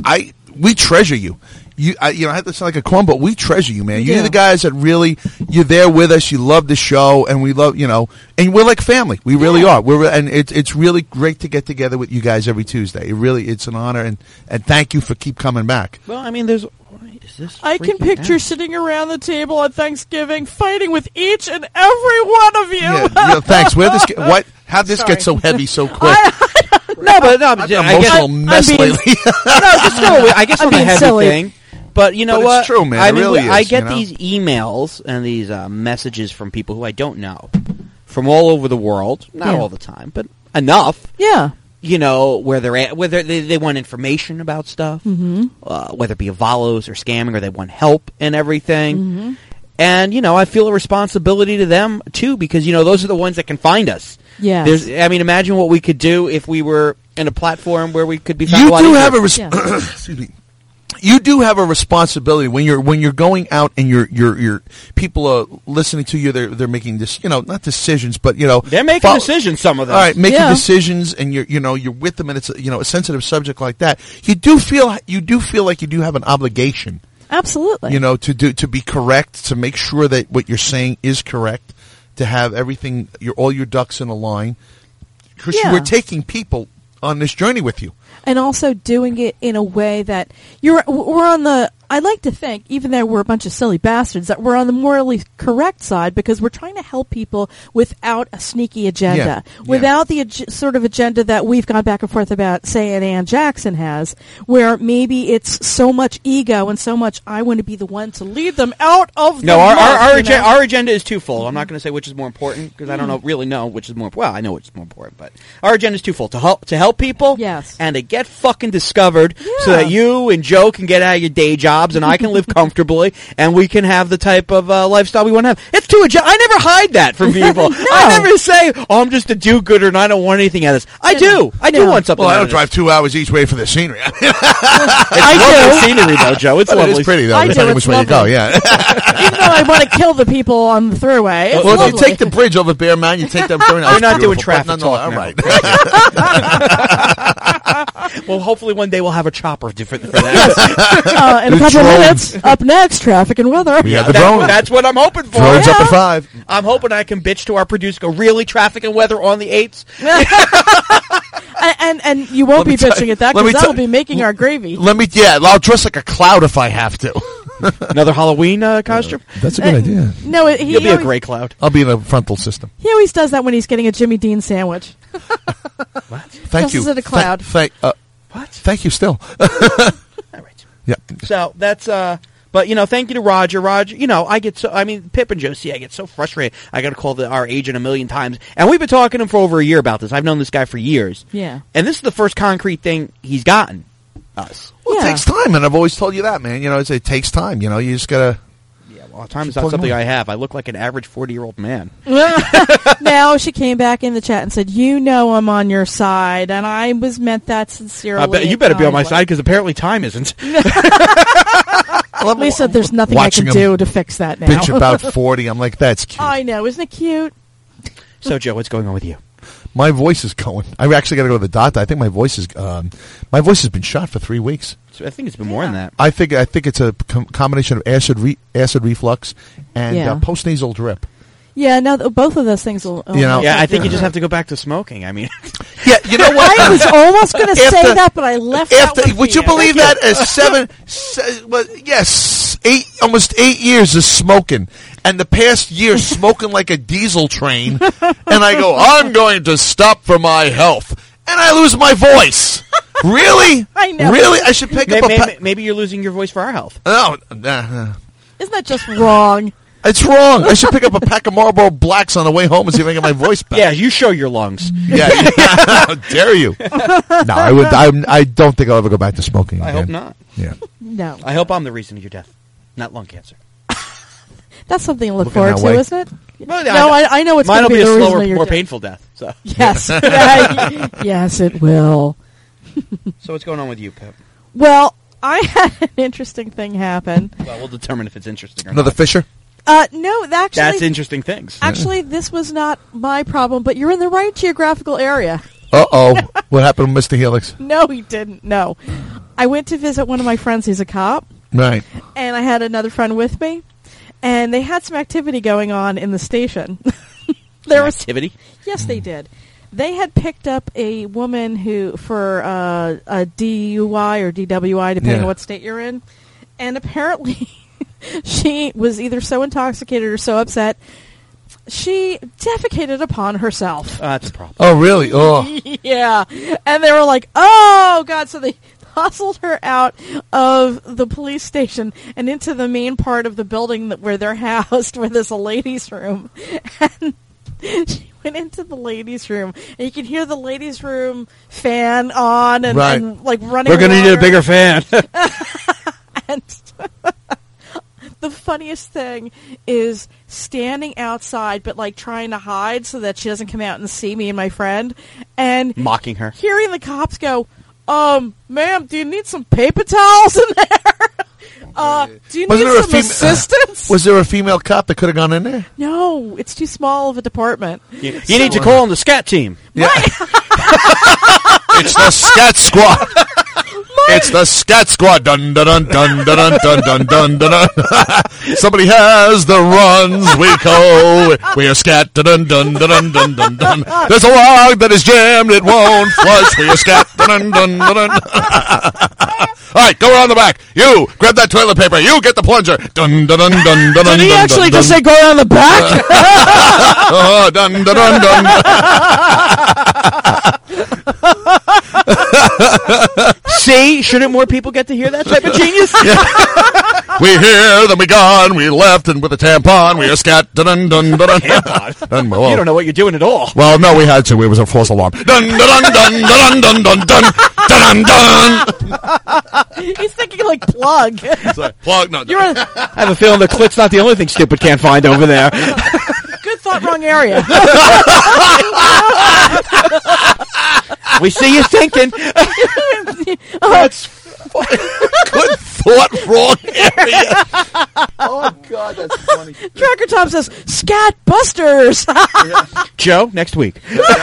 Speaker 3: we treasure you. I have to sound like a clone, but we treasure you, man. You're
Speaker 2: Yeah.
Speaker 3: the guys that really, you're there with us. You love the show, and we love, and we're like family. We really are. And it's really great to get together with you guys every Tuesday. It's an honor, and thank you for keep coming back.
Speaker 1: Well, I mean, is this
Speaker 2: I can
Speaker 1: freaking
Speaker 2: picture
Speaker 1: out?
Speaker 2: sitting around the table on Thanksgiving fighting with each and every one of you.
Speaker 3: Yeah, thanks. How'd this get so heavy so quick?
Speaker 1: No, but
Speaker 3: I'm an emotional mess
Speaker 2: being-
Speaker 3: lately.
Speaker 1: just go away. I guess
Speaker 2: I'm
Speaker 1: on the
Speaker 2: being
Speaker 1: heavy
Speaker 2: silly.
Speaker 1: thing. But you know
Speaker 3: But
Speaker 1: what?
Speaker 3: it's true, man.
Speaker 1: I
Speaker 3: It
Speaker 1: mean,
Speaker 3: really
Speaker 1: I
Speaker 3: is,
Speaker 1: get these emails and these messages from people who I don't know, from all over the world. Not
Speaker 2: Yeah.
Speaker 1: all the time, but enough.
Speaker 2: Yeah.
Speaker 1: Where they're at, whether they want information about stuff, whether it be Avalos or scamming, or they want help and everything. And I feel a responsibility to them too, because those are the ones that can find us.
Speaker 2: Yes.
Speaker 1: Imagine what we could do if we were in a platform where we could be found.
Speaker 3: You
Speaker 1: a lot
Speaker 3: do
Speaker 1: easier.
Speaker 3: have a
Speaker 2: Yeah.
Speaker 3: excuse me. You do have a responsibility when you're going out and your people are listening to you. They're making this, not decisions, but
Speaker 1: They're making decisions. Some of them.
Speaker 3: All right, making
Speaker 2: Yeah.
Speaker 3: decisions, and you're with them, and it's a sensitive subject like that. You do feel like you do have an obligation,
Speaker 2: Absolutely.
Speaker 3: to be correct, to make sure that what you're saying is correct, to have everything, all your ducks in a line, because
Speaker 2: Yeah.
Speaker 3: you were taking people on this journey with you.
Speaker 2: And also doing it in a way that we're on the, I like to think, even though we're a bunch of silly bastards, that we're on the morally correct side, because we're trying to help people without a sneaky agenda, without the sort of agenda that we've gone back and forth about, say, an Ann Jackson has, where maybe it's so much ego and so much I want to be the one to lead them out of the
Speaker 1: No,
Speaker 2: muck,
Speaker 1: our agenda is twofold. I'm not going to say which is more important, because I don't really know which is more. Well, I know which is more important, but our agenda is twofold: to help people,
Speaker 2: Yes.
Speaker 1: and to get fucking discovered, so
Speaker 2: Yeah.
Speaker 1: that you and Joe can get out of your day job jobs, and I can live comfortably, and we can have the type of lifestyle we want to have. It's too I never hide that from people.
Speaker 2: No.
Speaker 1: I never say, "Oh, I'm just a do-gooder and I don't want anything out of this." I do want something.
Speaker 3: Well, I
Speaker 1: out
Speaker 3: don't
Speaker 1: of
Speaker 3: drive 2 hours each way for the scenery.
Speaker 1: It's lovely scenery, though, Joe. It's lovely.
Speaker 3: It's pretty, though.
Speaker 2: I do.
Speaker 3: Depending
Speaker 2: It's
Speaker 3: which way you go,
Speaker 2: lovely.
Speaker 3: yeah.
Speaker 2: Even though I want to kill the people on the throughway. It's
Speaker 3: Well, if you
Speaker 2: lovely.
Speaker 3: take the bridge over Bear Mountain, you take that.
Speaker 1: We're not doing traffic
Speaker 3: All
Speaker 1: talk now.
Speaker 3: right.
Speaker 1: Well, hopefully one day we'll have a chopper different for that.
Speaker 2: In a couple of
Speaker 3: drone.
Speaker 2: minutes, up next, traffic and weather.
Speaker 3: We have the drone.
Speaker 1: That's what I'm hoping for.
Speaker 3: Drone's up at 5.
Speaker 1: I'm hoping I can bitch to our producer, go, really, traffic and weather on the 8s?
Speaker 2: And you won't
Speaker 3: Let me
Speaker 2: be
Speaker 3: tell
Speaker 2: bitching
Speaker 3: you-
Speaker 2: at that
Speaker 3: let me
Speaker 2: because
Speaker 3: tell-
Speaker 2: that'll be making our gravy.
Speaker 3: I'll dress like a cloud if I have to.
Speaker 1: Another Halloween costume?
Speaker 3: That's a good idea.
Speaker 2: No,
Speaker 1: You'll be a gray cloud.
Speaker 3: I'll be in a frontal system.
Speaker 2: He always does that when he's getting a Jimmy Dean sandwich.
Speaker 3: Thank you.
Speaker 2: Dresses in a cloud.
Speaker 1: What?
Speaker 3: Thank you still.
Speaker 1: All right.
Speaker 3: Yeah.
Speaker 1: So that's but thank you to Roger. Roger, Pip and Josie, I get so frustrated. I got to call our agent a million times, and we've been talking to him for over a year about this. I've known this guy for years.
Speaker 2: Yeah.
Speaker 1: And this is the first concrete thing he's gotten us.
Speaker 3: Well,
Speaker 2: Yeah.
Speaker 3: it takes time, and I've always told you that, man. It takes time. You just gotta.
Speaker 1: Yeah, well, time is not something I have. I look like an average 40-year-old man.
Speaker 2: Now she came back in the chat and said, I'm on your side, and I meant that sincerely.
Speaker 1: You better be on my side because apparently time isn't.
Speaker 2: Lisa, there's nothing I
Speaker 3: Watching
Speaker 2: can do to fix that now.
Speaker 3: Bitch about 40. I'm like, that's cute.
Speaker 2: I know, isn't it cute?
Speaker 1: So, Joe, what's going on with you?
Speaker 3: My voice is going. I actually got to go to the doctor. I think my voice has been shot for 3 weeks.
Speaker 1: I think it's been more than that.
Speaker 3: I think it's a combination of acid reflux and postnasal drip.
Speaker 2: Yeah, no, both of those things will.
Speaker 1: I think you just have to go back to smoking. I mean,
Speaker 3: Yeah, you know what?
Speaker 2: I was almost going to say
Speaker 3: After-
Speaker 2: that, but I left that one
Speaker 3: would
Speaker 2: for
Speaker 3: you believe that? Almost 8 years of smoking, and the past year smoking like a diesel train, and I go, I'm going to stop for my health, and I lose my voice. Really?
Speaker 2: I know.
Speaker 3: Really? I should pick up a.
Speaker 1: maybe you're losing your voice for our health.
Speaker 3: No,
Speaker 2: Isn't that just wrong?
Speaker 3: it's wrong. I should pick up a pack of Marlboro Blacks on the way home and see if I can get my voice back.
Speaker 1: Yeah, you show your lungs.
Speaker 3: Yeah. How dare you? No, I would. I don't think I'll ever go back to smoking.
Speaker 1: I
Speaker 3: again.
Speaker 1: hope not.
Speaker 3: Yeah.
Speaker 2: No.
Speaker 1: I hope I'm the reason of your death, not lung cancer.
Speaker 2: That's something to look
Speaker 3: Looking
Speaker 2: forward
Speaker 3: that
Speaker 2: to,
Speaker 3: way.
Speaker 2: isn't it?
Speaker 1: Well,
Speaker 2: No, I know it's going
Speaker 1: mine
Speaker 2: to
Speaker 1: will
Speaker 2: be
Speaker 1: be a
Speaker 2: the reason
Speaker 1: slower,
Speaker 2: of your
Speaker 1: more
Speaker 2: death.
Speaker 1: painful death. So,
Speaker 2: Yes. Yes, it will.
Speaker 1: so what's going on with you, Pip?
Speaker 2: Well, I had an interesting thing happen.
Speaker 1: Well, we'll determine if it's interesting or
Speaker 3: Another
Speaker 1: not.
Speaker 3: Fisher.
Speaker 2: No, actually,
Speaker 1: That's interesting things.
Speaker 2: Actually, this was not my problem, but you're in the right geographical area.
Speaker 3: Uh-oh. What happened to Mr. Helix?
Speaker 2: No, he didn't. No. I went to visit one of my friends. He's a cop.
Speaker 3: Right.
Speaker 2: And I had another friend with me. And they had some activity going on in the station. There was
Speaker 1: activity.
Speaker 2: Yes, they did. They had picked up a woman who for a DUI or DWI, depending on what state you're in. And apparently she was either so intoxicated or so upset, she defecated upon herself.
Speaker 1: That's a problem.
Speaker 3: Oh, really? Oh.
Speaker 2: Yeah. And they were like, oh, God. So they hustled her out of the police station and into the main part of the building where they're housed, where there's a ladies' room. And she went into the ladies' room, and you could hear the ladies' room fan on and,
Speaker 3: Right.
Speaker 2: and like running
Speaker 1: We're going to need a
Speaker 2: water.
Speaker 1: bigger fan.
Speaker 2: And the funniest thing is standing outside, but like trying to hide so that she doesn't come out and see me and my friend, and
Speaker 1: Mocking her.
Speaker 2: hearing the cops go, ma'am, do you need some paper towels in there? Do you
Speaker 3: Wasn't
Speaker 2: need
Speaker 3: there a
Speaker 2: some
Speaker 3: fem-
Speaker 2: assistance?
Speaker 3: Was there a female cop that could have gone in there?
Speaker 2: No, it's too small of a department.
Speaker 1: You need to call on the SCAT team.
Speaker 3: Yeah. It's the Scat Squad. It's the Scat Squad. Dun dun dun dun dun dun dun dun dun dun. Somebody has the runs. We go. We are scat. Dun dun dun dun dun dun dun. There's a log that is jammed. It won't flush. We are scat. Dun dun dun dun. All right, go around the back. You grab that toilet paper. You get the plunger. Dun dun dun dun dun.
Speaker 1: Did he
Speaker 3: dun,
Speaker 1: actually
Speaker 3: dun,
Speaker 1: just
Speaker 3: dun.
Speaker 1: say go around the back?
Speaker 3: Oh, dun dun dun dun.
Speaker 1: See? Shouldn't more people get to hear that type of genius?
Speaker 3: We here, then we gone, we left, and with a tampon, we are scat. Dun dun dun dun. Tampon? Well,
Speaker 1: You don't know what you're doing at all.
Speaker 3: well, no, we had to. It was a false alarm. Dun dun dun dun dun dun dun dun dun dun dun.
Speaker 2: He's thinking like Plug.
Speaker 3: It's like, plug, no.
Speaker 2: You're a,
Speaker 1: I have a feeling the clit's not the only thing stupid can't find over there.
Speaker 2: good thought, wrong area.
Speaker 1: We see you thinking.
Speaker 3: That's good thought, wrong area. Oh, God, that's funny.
Speaker 2: Tracker Tom says, Scat Busters.
Speaker 1: Joe, next week.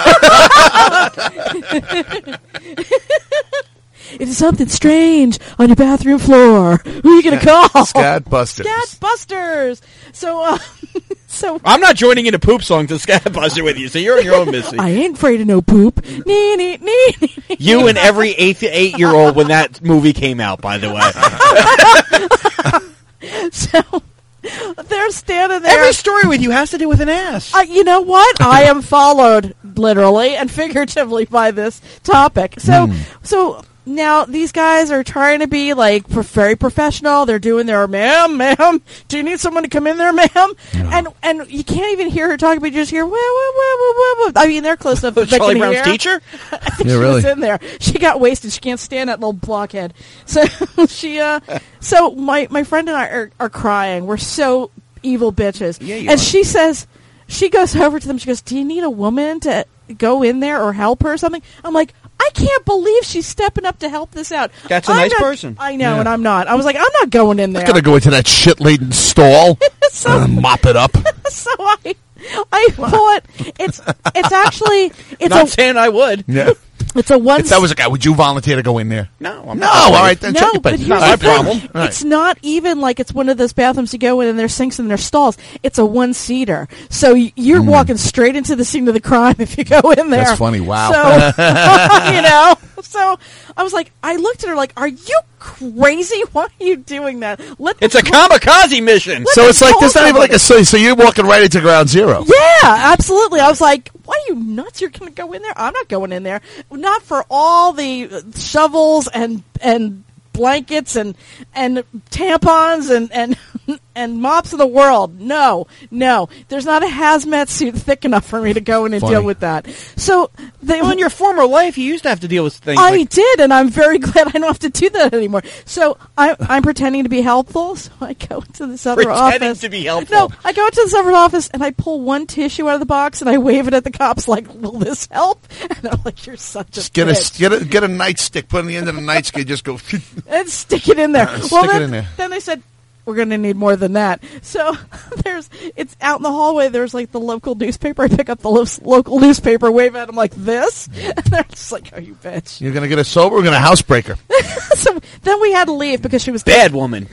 Speaker 2: If there's something strange on your bathroom floor, who are you going to call?
Speaker 3: Scat Busters.
Speaker 2: Scat Busters. So,
Speaker 1: I'm not joining in a poop song to Scatbuster with you, so you're on your own, Missy.
Speaker 2: I ain't afraid of no poop. Nee, nee, nee, nee.
Speaker 1: You and every 8-year-old when that movie came out, by the way.
Speaker 2: So, they're standing there.
Speaker 1: Every story with you has to do with an ass.
Speaker 2: You know what? I am followed literally and figuratively by this topic. So now these guys are trying to be like very professional. They're doing their ma'am, do you need someone to come in there, ma'am? No. And you can't even hear her talking, but you just hear wah. I mean, they're close enough.
Speaker 1: Charlie Brown's teacher?
Speaker 2: I think she was in there. She got wasted. She can't stand that little blockhead. So so my friend and I are crying. We're so evil bitches.
Speaker 1: Yeah, you
Speaker 2: and
Speaker 1: are.
Speaker 2: she says, she goes over to them. She goes, do you need a woman to go in there or help her or something? I'm like, I can't believe she's stepping up to help this out.
Speaker 1: That's a nice person.
Speaker 2: I know, and I'm not. I was like, I'm not going in there.
Speaker 3: I'm going to go into that shit-laden stall and mop it up.
Speaker 2: So I thought it's actually
Speaker 1: Not saying I would.
Speaker 3: Yeah.
Speaker 2: it's a one.
Speaker 3: If that was a guy, would you volunteer to go in there?
Speaker 1: No, I'm
Speaker 3: No,
Speaker 1: not.
Speaker 3: all right, then check
Speaker 2: No,
Speaker 3: your
Speaker 2: but
Speaker 3: page.
Speaker 2: here's
Speaker 1: Not
Speaker 2: the
Speaker 1: my
Speaker 2: thing.
Speaker 1: problem.
Speaker 3: Right.
Speaker 2: It's not even like it's one of those bathrooms you go in and there's sinks and there's stalls. It's a one-seater. So you're walking straight into the scene of the crime if you go in there.
Speaker 3: That's funny. Wow.
Speaker 2: So, so I was like, I looked at her like, are you crazy? Why are you doing that?
Speaker 1: It's a kamikaze mission.
Speaker 3: So it's like, there's not even like
Speaker 2: a.
Speaker 3: a silly, so you're walking right into ground zero.
Speaker 2: Yeah, absolutely. I was like, why are you nuts? You're going to go in there? I'm not going in there. Not for all the shovels and blankets and tampons and mops of the world. No. There's not a hazmat suit thick enough for me to go in and
Speaker 3: Funny.
Speaker 2: deal with that. So
Speaker 1: Well, in your former life, you used to have to deal with things
Speaker 2: I
Speaker 1: like...
Speaker 2: did, and I'm very glad I don't have to do that anymore. So I'm pretending to be helpful. So I go into this other
Speaker 1: Pretending
Speaker 2: office.
Speaker 1: to be helpful.
Speaker 2: No, I go into this other office and I pull one tissue out of the box and I wave it at the cops like, "Will this help?" And they're like, "You're such a
Speaker 3: Just get
Speaker 2: bitch."
Speaker 3: a nightstick, put it on the end of the nightstick, just go.
Speaker 2: And stick it in there.
Speaker 3: Stick it in there.
Speaker 2: Then they said, we're going to need more than that. So it's out in the hallway. There's like the local newspaper. I pick up the local newspaper, wave at them like this. And they're just like, oh, you bitch.
Speaker 3: You're going to get us sober, we're going to housebreaker.
Speaker 2: So then we had to leave because she was
Speaker 1: Bad woman.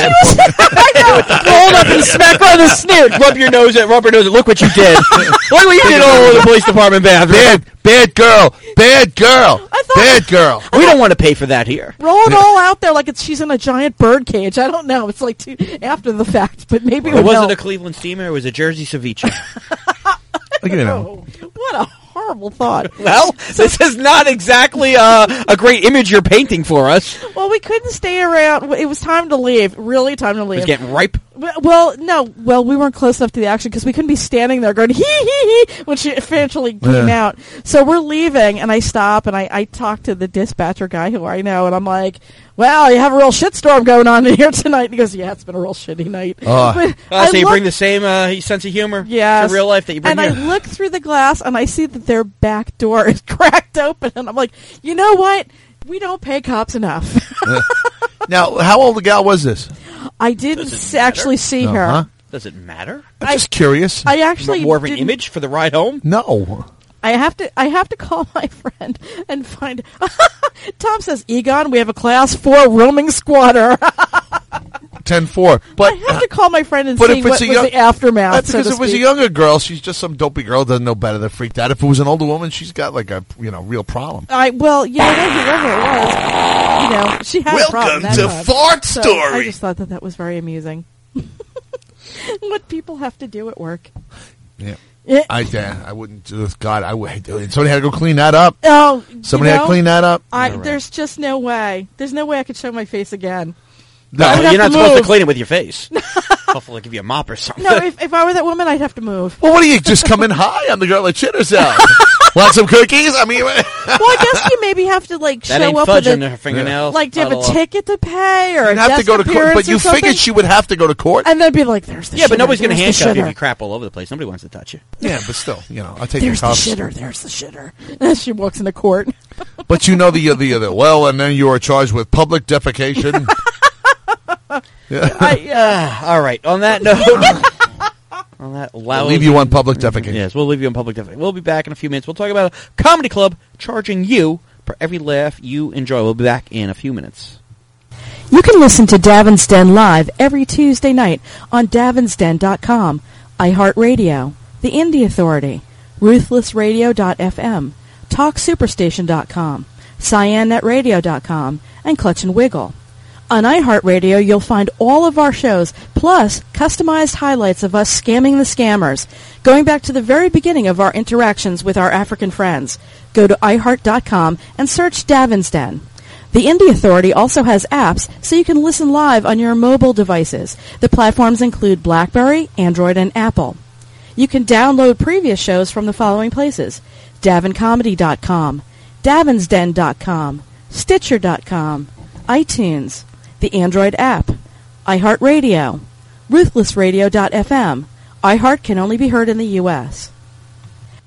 Speaker 2: I know. Rolled up and smack her on the snoot.
Speaker 1: Rub her nose at. Look what you did. Look what you did all over the police department bathroom.
Speaker 3: Bad girl. Bad girl.
Speaker 1: We don't want to pay for that here.
Speaker 2: Roll it all out there like she's in a giant bird cage. I don't know. It's like after the fact, but maybe
Speaker 1: It wasn't a Cleveland steamer. It was a Jersey ceviche.
Speaker 3: Look at him.
Speaker 2: What a horrible thought.
Speaker 1: Well, this is not exactly a great image you're painting for us.
Speaker 2: Well, we couldn't stay around. It was time to leave. Really time to leave.
Speaker 1: It's getting ripe.
Speaker 2: Well, no. Well, we weren't close enough to the action because we couldn't be standing there going hee hee hee when she eventually came out. So we're leaving, and I stop and I talk to the dispatcher guy who I know, and I'm like, "Well, you have a real shitstorm going on in here tonight." And he goes, "Yeah, it's been a real shitty night."
Speaker 1: So you bring the same sense of humor
Speaker 2: Yes.
Speaker 1: to real life that you bring
Speaker 2: and
Speaker 1: here.
Speaker 2: I look through the glass and I see that their back door is cracked open, and I'm like, you know what? We don't pay cops enough.
Speaker 3: Now, how old a gal was this?
Speaker 2: I didn't actually see her.
Speaker 3: Uh-huh.
Speaker 1: Does it matter?
Speaker 3: I'm just curious.
Speaker 2: I actually
Speaker 1: More of an
Speaker 2: didn't-
Speaker 1: image for the ride home?
Speaker 3: No.
Speaker 2: I have to call my friend and find. Tom says, Egon, we have a class 4 roaming squatter.
Speaker 3: 10-4. But
Speaker 2: I have to call my friend and
Speaker 3: but
Speaker 2: see
Speaker 3: if
Speaker 2: what
Speaker 3: it's
Speaker 2: was
Speaker 3: a young-
Speaker 2: the aftermath.
Speaker 3: that's
Speaker 2: so
Speaker 3: because
Speaker 2: to
Speaker 3: if it was a
Speaker 2: speak.
Speaker 3: younger girl, she's just some dopey girl, doesn't know better than freaked out. If it was an older woman, she's got like a real problem.
Speaker 2: Well, you know, whoever it was, she had a problem.
Speaker 3: Welcome
Speaker 2: that
Speaker 3: to
Speaker 2: time.
Speaker 3: Fart
Speaker 2: So
Speaker 3: Story.
Speaker 2: I just thought that was very amusing. What people have to do at work.
Speaker 3: Yeah.
Speaker 2: Yeah.
Speaker 3: I wouldn't do it. God, I would. Somebody had to go clean that up.
Speaker 2: Oh,
Speaker 3: Somebody had to clean that up.
Speaker 2: There's just no way. There's no way I could show my face again.
Speaker 3: No,
Speaker 2: I would have
Speaker 1: You're not
Speaker 2: to
Speaker 1: supposed
Speaker 2: move.
Speaker 1: to clean it with your face. Hopefully they'll give you a mop or something.
Speaker 2: No, if I were that woman, I'd have to move.
Speaker 3: well, what do you just come in high on the girl that shit herself? Want some cookies? I mean,
Speaker 2: Well, I guess you maybe have to like
Speaker 1: That
Speaker 2: show
Speaker 1: ain't
Speaker 2: up
Speaker 1: fudge
Speaker 2: with
Speaker 1: on her fingernails.
Speaker 2: like, do you have a
Speaker 1: Bottle of-
Speaker 2: ticket to pay or
Speaker 3: you'd
Speaker 2: a
Speaker 3: have to
Speaker 2: desk
Speaker 3: go to court.
Speaker 2: appearance
Speaker 3: But you
Speaker 2: or something?
Speaker 3: figured she would have to go to court.
Speaker 2: And then be like, "There's the
Speaker 1: Yeah,
Speaker 2: shitter.
Speaker 1: but nobody's going to
Speaker 2: there's the
Speaker 1: handcuff you if
Speaker 2: shitter.
Speaker 1: you crap all over the place. Nobody wants to touch you.
Speaker 3: Yeah, but still, I'll take
Speaker 2: There's
Speaker 3: the
Speaker 2: the
Speaker 3: cuffs.
Speaker 2: shitter. There's the shitter." And she walks into court.
Speaker 3: But the well, and then you are charged with public defecation.
Speaker 1: All right. On that note, on that
Speaker 3: We'll
Speaker 1: loud,
Speaker 3: leave you on public defecation.
Speaker 1: Yes, we'll leave you on public defecation. We'll be back in a few minutes. We'll talk about a comedy club charging you for every laugh you enjoy. We'll be back in a few minutes.
Speaker 2: You can listen to Davin's Den live every Tuesday night on davinsden.com, iHeartRadio, The Indie Authority, RuthlessRadio.fm, TalkSuperstation.com, CyanNetRadio.com, and Clutch and Wiggle. On iHeartRadio, you'll find all of our shows, plus customized highlights of us scamming the scammers, going back to the very beginning of our interactions with our African friends. Go to iHeart.com and search Davin's Den. The Indie Authority also has apps so you can listen live on your mobile devices. The platforms include BlackBerry, Android, and Apple. You can download previous shows from the following places: DavinComedy.com, DavinsDen.com, Stitcher.com, iTunes, the Android app, iHeartRadio, RuthlessRadio.fm. iHeart can only be heard in the U.S.